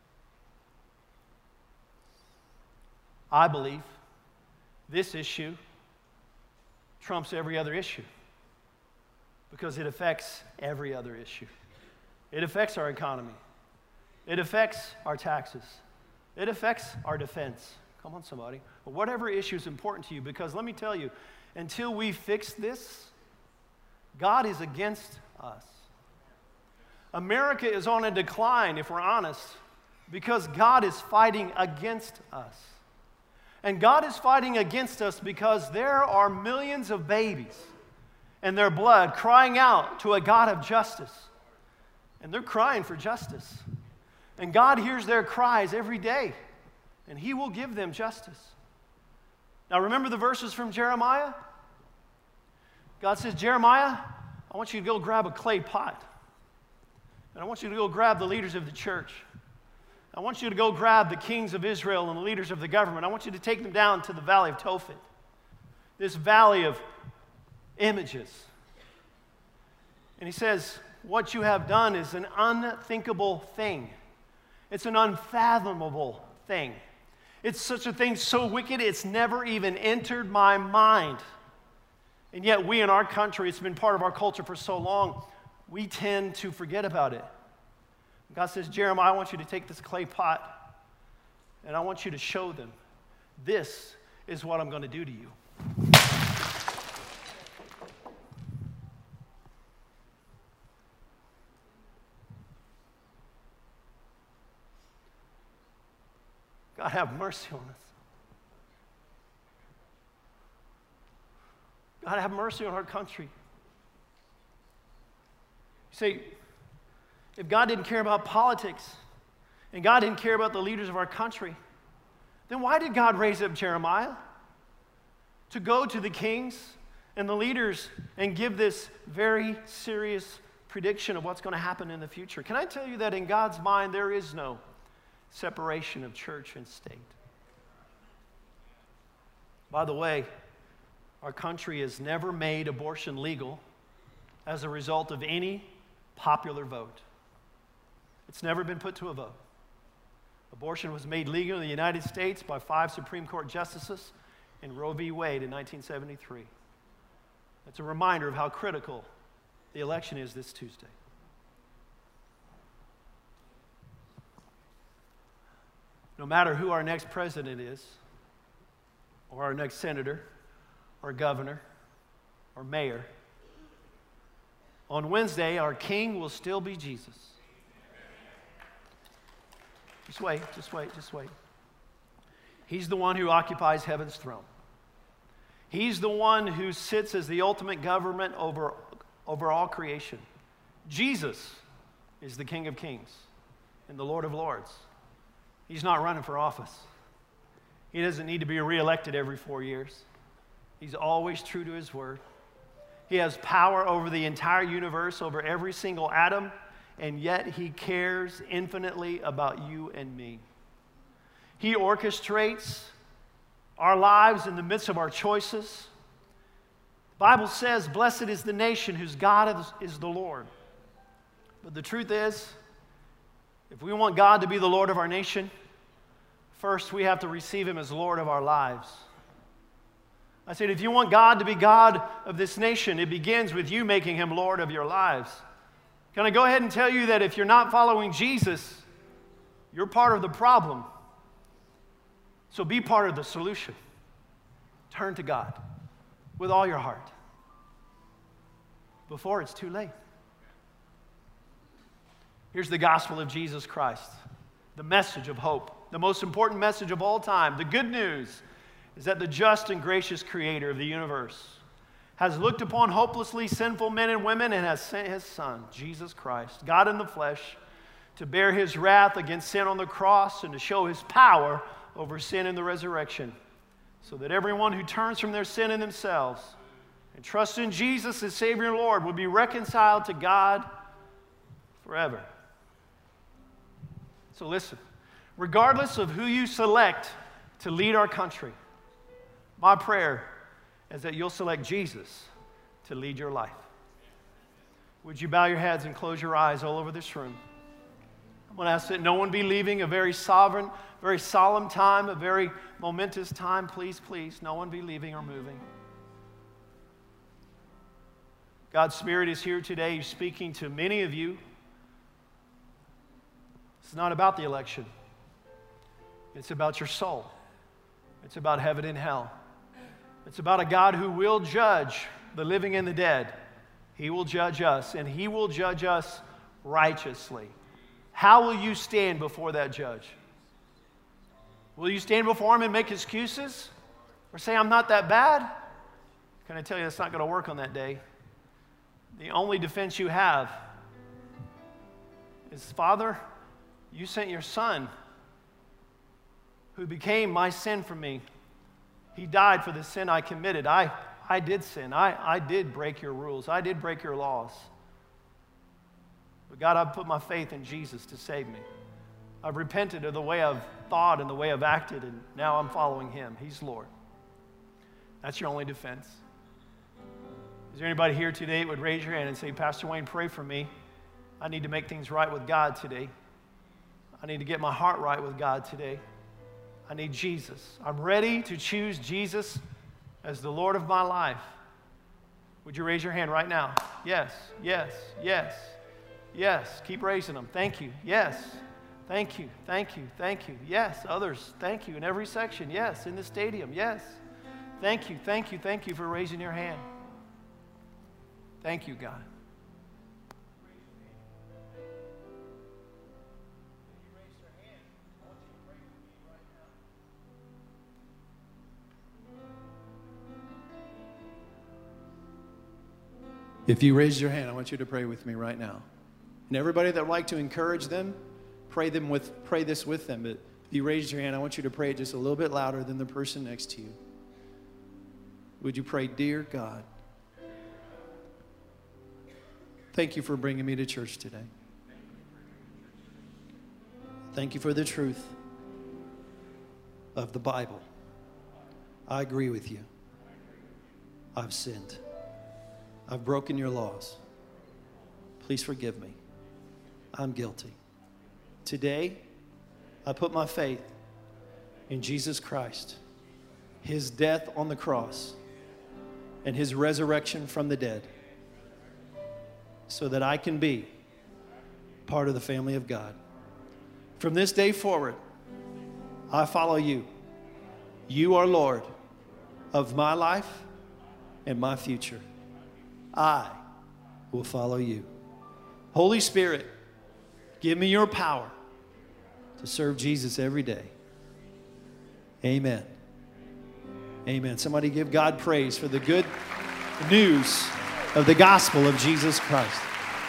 Speaker 2: I believe this issue trumps every other issue because it affects every other issue. It affects our economy. It affects our taxes. It affects our defense. Come on, somebody. But whatever issue is important to you, because let me tell you, until we fix this, God is against us. America is on a decline, if we're honest, because God is fighting against us. And God is fighting against us because there are millions of babies and their blood crying out to a God of justice. And they're crying for justice. And God hears their cries every day, and He will give them justice. Now remember the verses from Jeremiah? God says, Jeremiah, I want you to go grab a clay pot. And I want you to go grab the leaders of the church. I want you to go grab the kings of Israel and the leaders of the government. I want you to take them down to the valley of Tophet, this valley of images. And He says, what you have done is an unthinkable thing. It's an unfathomable thing. It's such a thing so wicked, it's never even entered my mind. And yet we in our country, it's been part of our culture for so long, we tend to forget about it. God says, Jeremiah, I want you to take this clay pot and I want you to show them, this is what I'm going to do to you. have mercy on us. God, have mercy on our country. You see, if God didn't care about politics and God didn't care about the leaders of our country, then why did God raise up Jeremiah to go to the kings and the leaders and give this very serious prediction of what's going to happen in the future? Can I tell you that in God's mind there is no separation of church and state? By the way, our country has never made abortion legal as a result of any popular vote. It's never been put to a vote. Abortion was made legal in the United States by 5 Supreme Court justices in Roe v. Wade in 1973. It's a reminder of how critical the election is this Tuesday. No matter who our next president is, or our next senator, or governor, or mayor, on Wednesday, our king will still be Jesus. Just wait, just wait, just wait. He's the one who occupies heaven's throne. He's the one who sits as the ultimate government over all creation. Jesus is the King of Kings and the Lord of Lords. He's not running for office. He doesn't need to be reelected every 4 years. He's always true to his word. He has power over the entire universe, over every single atom, and yet he cares infinitely about you and me. He orchestrates our lives in the midst of our choices. The Bible says, blessed is the nation whose God is the Lord. But the truth is, if we want God to be the Lord of our nation, first we have to receive him as Lord of our lives. I said, if you want God to be God of this nation, it begins with you making him Lord of your lives. Can I go ahead and tell you that if you're not following Jesus, you're part of the problem. So be part of the solution. Turn to God with all your heart before it's too late. Here's the gospel of Jesus Christ, the message of hope, the most important message of all time. The good news is that the just and gracious creator of the universe has looked upon hopelessly sinful men and women and has sent his Son, Jesus Christ, God in the flesh, to bear his wrath against sin on the cross and to show his power over sin in the resurrection, so that everyone who turns from their sin in themselves and trusts in Jesus as Savior and Lord will be reconciled to God forever. So listen, regardless of who you select to lead our country, my prayer is that you'll select Jesus to lead your life. Would you bow your heads and close your eyes all over this room? I'm going to ask that no one be leaving a very sovereign, very solemn time, a very momentous time. Please, please, no one be leaving or moving. God's Spirit is here today. He's speaking to many of you. It's not about the election. It's about your soul. It's about heaven and hell. It's about a God who will judge the living and the dead. He will judge us, and he will judge us righteously. How will you stand before that judge? Will you stand before him and make excuses? Or say, I'm not that bad? Can I tell you, that's not going to work on that day. The only defense you have is, Father, you sent your Son who became my sin for me. He died for the sin I committed. I did sin. I did break your rules. I did break your laws. But God, I've put my faith in Jesus to save me. I've repented of the way I've thought and the way I've acted, and now I'm following him. He's Lord. That's your only defense. Is there anybody here today that would raise your hand and say, Pastor Wayne, pray for me. I need to make things right with God today. I need to get my heart right with God today. I need Jesus. I'm ready to choose Jesus as the Lord of my life. Would you raise your hand right now? Yes, yes, yes, yes. Keep raising them. Thank you. Yes. Thank you, thank you, thank you. Yes, others, thank you in every section. Yes, in the stadium. Yes. Thank you, thank you, thank you for raising your hand. Thank you, God.
Speaker 10: If you raised your hand, I want you to pray with me right now. And everybody that would like to encourage them, pray this with them. But if you raised your hand, I want you to pray it just a little bit louder than the person next to you. Would you pray, dear God, thank you for bringing me to church today. Thank you for the truth of the Bible. I agree with you. I've sinned. I've broken your laws. Please forgive me. I'm guilty. Today, I put my faith in Jesus Christ, his death on the cross, and his resurrection from the dead, so that I can be part of the family of God. From this day forward, I follow you. You are Lord of my life and my future. I will follow you. Holy Spirit, give me your power to serve Jesus every day. Amen. Amen. Somebody give God praise for the good news of the gospel of Jesus Christ.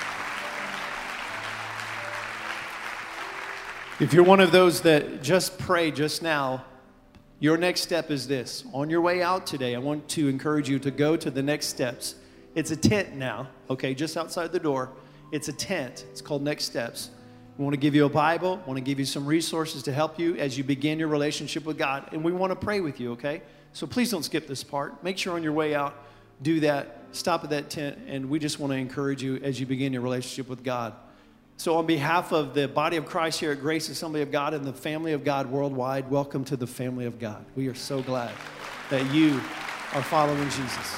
Speaker 10: If you're one of those that just prayed just now, your next step is this. On your way out today, I want to encourage you to go to the next steps. It's a tent now, okay, just outside the door. It's a tent. It's called Next Steps. We want to give you a Bible. We want to give you some resources to help you as you begin your relationship with God. And we want to pray with you, okay? So please don't skip this part. Make sure on your way out, do that. Stop at that tent. And we just want to encourage you as you begin your relationship with God. So on behalf of the body of Christ here at Grace Assembly of God and the family of God worldwide, welcome to the family of God. We are so glad that you are following Jesus.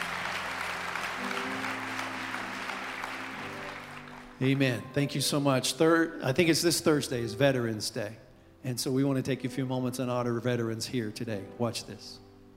Speaker 10: Amen. Thank you so much. I think it's this Thursday is Veterans Day. And so we want to take a few moments and honor veterans here today. Watch this.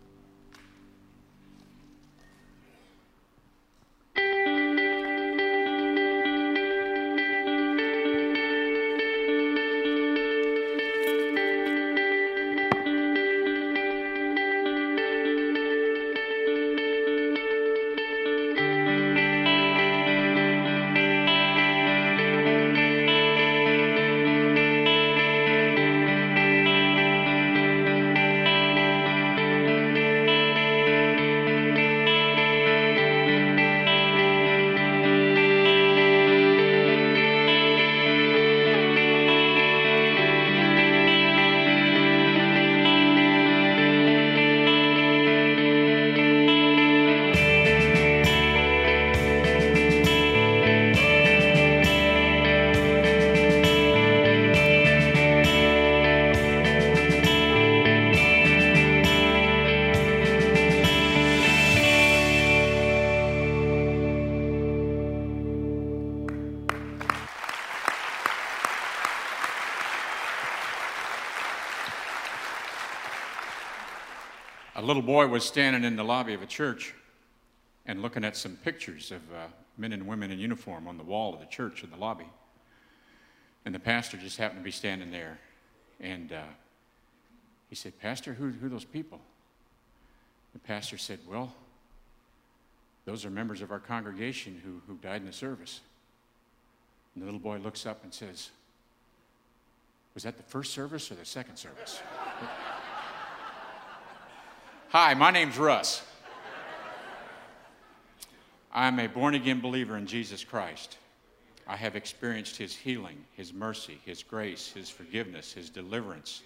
Speaker 11: A little boy was standing in the lobby of a church and looking at some pictures of men and women in uniform on the wall of the church in the lobby. And the pastor just happened to be standing there. And he said, "Pastor, who are those people?" The pastor said, "Well, those are members of our congregation who died in the service." And the little boy looks up and says, "Was that the first service or the second service?" Hi, my name's Russ. I'm a born-again believer in Jesus Christ. I have experienced his healing, his mercy, his grace, his forgiveness, his deliverance,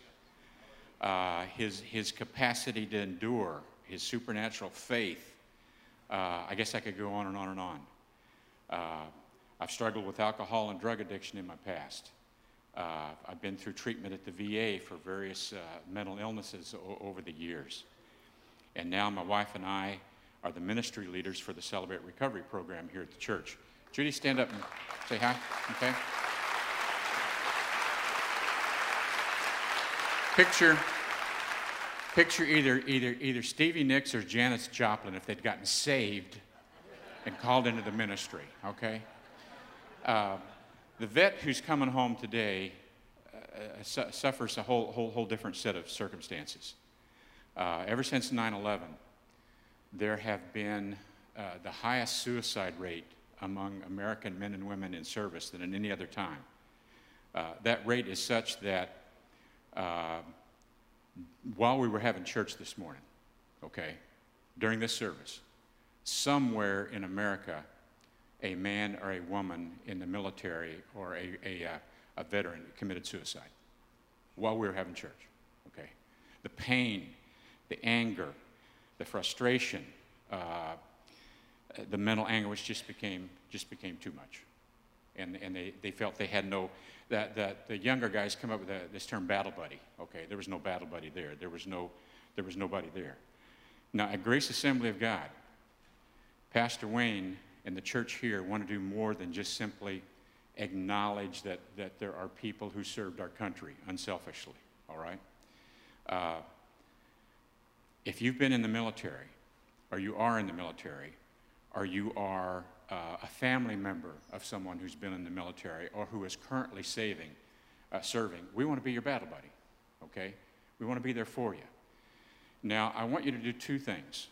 Speaker 11: his capacity to endure, his supernatural faith. I guess I could go on and on and on. I've struggled with alcohol and drug addiction in my past. I've been through treatment at the VA for various mental illnesses over the years. And now my wife and I are the ministry leaders for the Celebrate Recovery program here at the church. Judy, stand up and say hi, okay? Picture either Stevie Nicks or Janis Joplin if they'd gotten saved and called into the ministry, okay? The vet who's coming home today suffers a whole different set of circumstances. Ever since 9/11, there have been the highest suicide rate among American men and women in service than at any other time. That rate is such that while we were having church this morning, okay, during this service, somewhere in America, a man or a woman in the military or a veteran committed suicide while we were having church, okay? The pain, the anger, the frustration, the mental anguish just became too much. And they felt they had no, that the younger guys come up with this term battle buddy. Okay, there was no battle buddy there. There was nobody there. Now, at Grace Assembly of God, Pastor Wayne and the church here want to do more than just simply acknowledge that there are people who served our country unselfishly, all right? If you've been in the military, or you are in the military, or you are a family member of someone who's been in the military or who is currently serving, we want to be your battle buddy, okay? We want to be there for you. Now, I want you to do two things.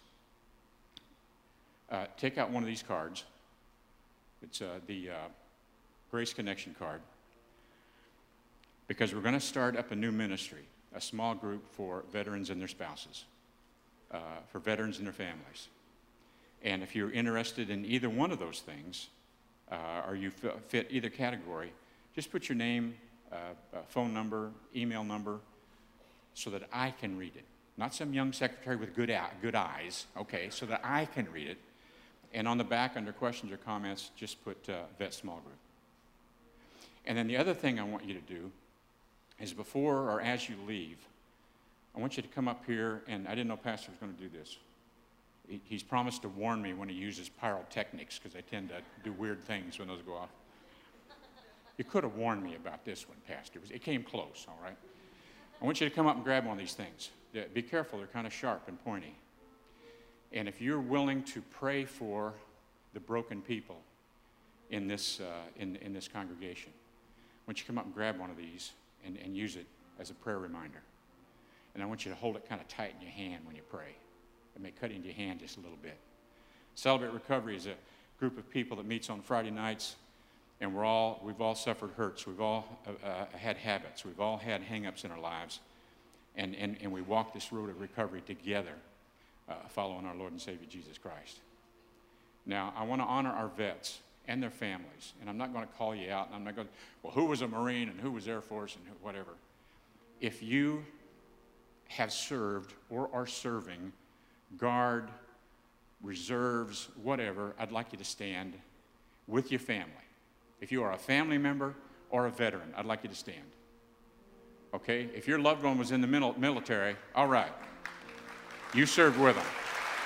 Speaker 11: Take out one of these cards. It's the Grace Connection card, because we're going to start up a new ministry, a small group for veterans and their spouses, for veterans and their families. And if you're interested in either one of those things, or you fit either category, just put your name, phone number, email number, so that I can read it. Not some young secretary with good eyes, okay, so that I can read it. And on the back, under questions or comments, just put Vet Small Group. And then the other thing I want you to do is before or as you leave, I want you to come up here, and I didn't know Pastor was going to do this. He's promised to warn me when he uses pyrotechnics, because I tend to do weird things when those go off. You could have warned me about this one, Pastor. It came close, all right? I want you to come up and grab one of these things. Be careful, they're kind of sharp and pointy. And if you're willing to pray for the broken people in this congregation, I want you to come up and grab one of these and use it as a prayer reminder. And I want you to hold it kind of tight in your hand when you pray. It may cut into your hand just a little bit. Celebrate Recovery is a group of people that meets on Friday nights, and we've all suffered hurts. We've all had habits. We've all had hang-ups in our lives, and we walk this road of recovery together, following our Lord and Savior Jesus Christ. Now, I want to honor our vets and their families, and I'm not going to call you out, and I'm not going to, well, who was a Marine and who was Air Force and whatever. If you have served or are serving, Guard, reserves, whatever, I'd like you to stand with your family. If you are a family member or a veteran, I'd like you to stand. Okay? If your loved one was in the military, all right. You served with them.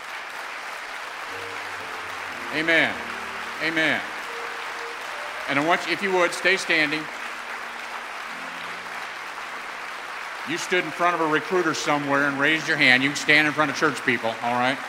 Speaker 11: Amen. Amen. And I want you, if you would, stay standing. You stood in front of a recruiter somewhere and raised your hand. You can stand in front of church people, all right?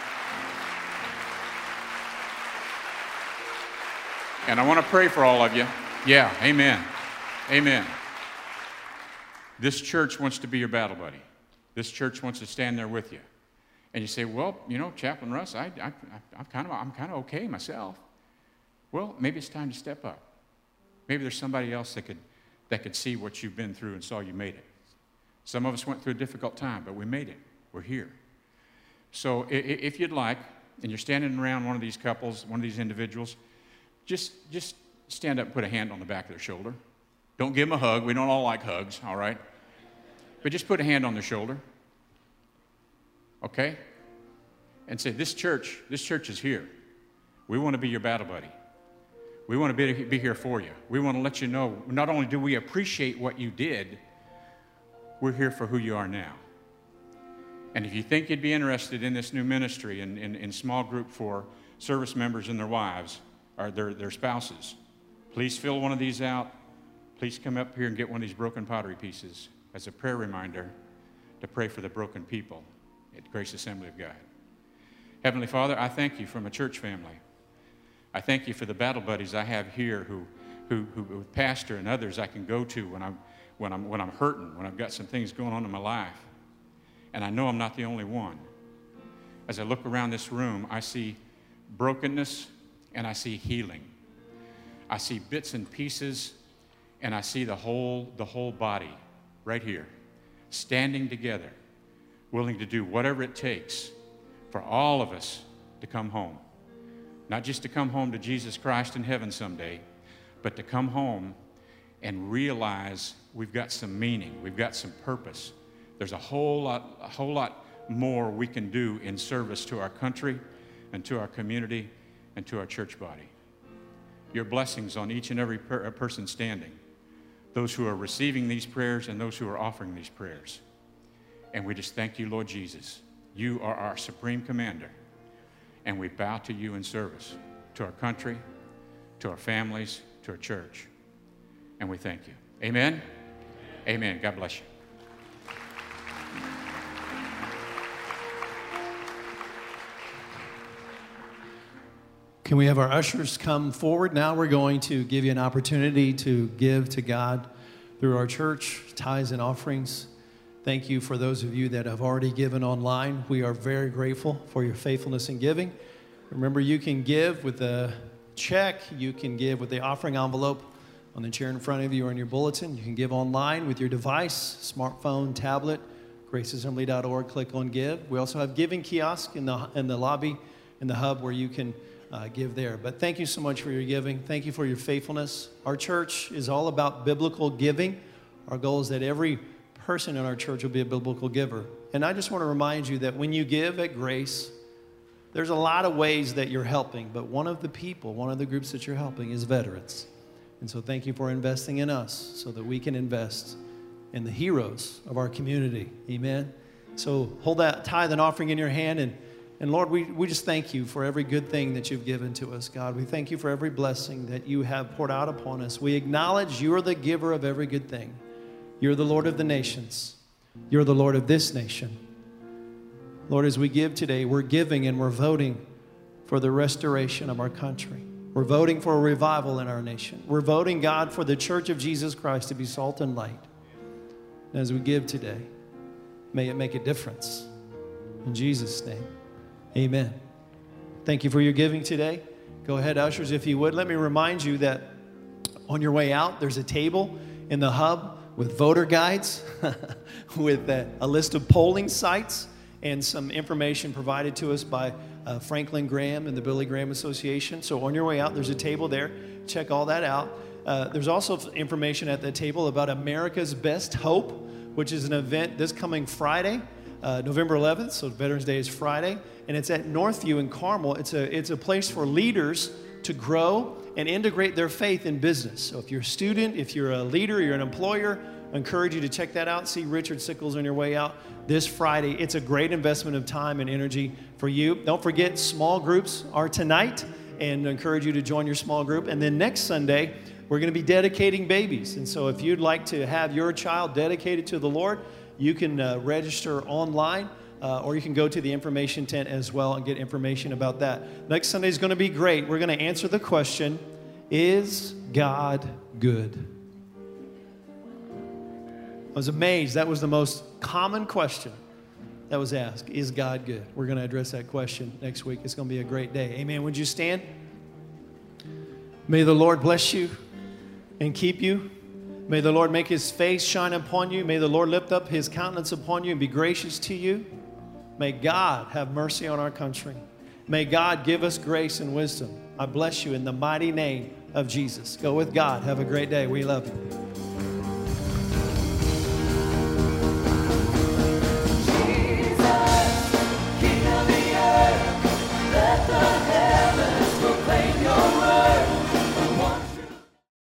Speaker 11: And I want to pray for all of you. Yeah, amen. Amen. This church wants to be your battle buddy. This church wants to stand there with you. And you say, well, you know, Chaplain Russ, I'm kind of okay myself. Well, maybe it's time to step up. Maybe there's somebody else that could see what you've been through and saw you made it. Some of us went through a difficult time, but we made it. We're here. So if you'd like, and you're standing around one of these couples, one of these individuals, just stand up and put a hand on the back of their shoulder. Don't give them a hug. We don't all like hugs, all right? But just put a hand on their shoulder, okay? And say, this church is here. We want to be your battle buddy. We want to be here for you. We want to let you know, not only do we appreciate what you did, we're here for who you are now. And if you think you'd be interested in this new ministry in small group for service members and their wives, or their spouses, please fill one of these out. Please come up here and get one of these broken pottery pieces as a prayer reminder to pray for the broken people at Grace Assembly of God. Heavenly Father, I thank you for my church family. I thank you for the battle buddies I have here who pastor and others I can go to when I'm hurting, when I've got some things going on in my life. And I know I'm not the only one. As I look around this room, I see brokenness, and I see healing. I see bits and pieces, and I see the whole body right here, standing together, willing to do whatever it takes for all of us to come home. Not just to come home to Jesus Christ in heaven someday, but to come home and realize we've got some meaning, we've got some purpose. There's a whole lot more we can do in service to our country and to our community and to our church body. Your blessings on each and every person standing, those who are receiving these prayers and those who are offering these prayers. And we just thank you, Lord Jesus. You are our supreme commander, and we bow to you in service, to our country, to our families, to our church. And we thank you. Amen? Amen. God bless you.
Speaker 10: Can we have our ushers come forward? Now we're going to give you an opportunity to give to God through our church, tithes and offerings. Thank you for those of you that have already given online. We are very grateful for your faithfulness in giving. Remember, you can give with a check. You can give with the offering envelope on the chair in front of you or in your bulletin. You can give online with your device, smartphone, tablet, graceassembly.org. Click on Give. We also have giving kiosk in the lobby, in the hub where you can give there. But thank you so much for your giving. Thank you for your faithfulness. Our church is all about biblical giving. Our goal is that every person in our church will be a biblical giver. And I just want to remind you that when you give at Grace, there's a lot of ways that you're helping, but one of the groups that you're helping is veterans. And so thank you for investing in us so that we can invest in the heroes of our community. Amen. So hold that tithe and offering in your hand. And Lord, we just thank you for every good thing that you've given to us, God. We thank you for every blessing that you have poured out upon us. We acknowledge you are the giver of every good thing. You're the Lord of the nations. You're the Lord of this nation. Lord, as we give today, we're giving and we're voting for the restoration of our country. We're voting for a revival in our nation. We're voting, God, for the Church of Jesus Christ to be salt and light. And as we give today, may it make a difference. In Jesus' name, amen. Thank you for your giving today. Go ahead, ushers, if you would. Let me remind you that on your way out, there's a table in the hub with voter guides, with a list of polling sites, and some information provided to us by Franklin Graham and the Billy Graham Association. So on your way out, there's a table there. Check all that out. There's also information at the table about America's Best Hope, which is an event this coming Friday, November 11th. So Veterans Day is Friday, and it's at Northview in Carmel. It's a place for leaders to grow and integrate their faith in business. So if you're a student, if you're a leader, you're an employer, I encourage you to check that out. See Richard Sickles on your way out this Friday. It's a great investment of time and energy for you. Don't forget, small groups are tonight, and I encourage you to join your small group. And then next Sunday, we're going to be dedicating babies. And so if you'd like to have your child dedicated to the Lord, you can register online, or you can go to the information tent as well and get information about that. Next Sunday is going to be great. We're going to answer the question, is God good? I was amazed. That was the most common question that was asked. Is God good? We're going to address that question next week. It's going to be a great day. Amen. Would you stand? May the Lord bless you and keep you. May the Lord make his face shine upon you. May the Lord lift up his countenance upon you and be gracious to you. May God have mercy on our country. May God give us grace and wisdom. I bless you in the mighty name of Jesus. Go with God. Have a great day. We love you.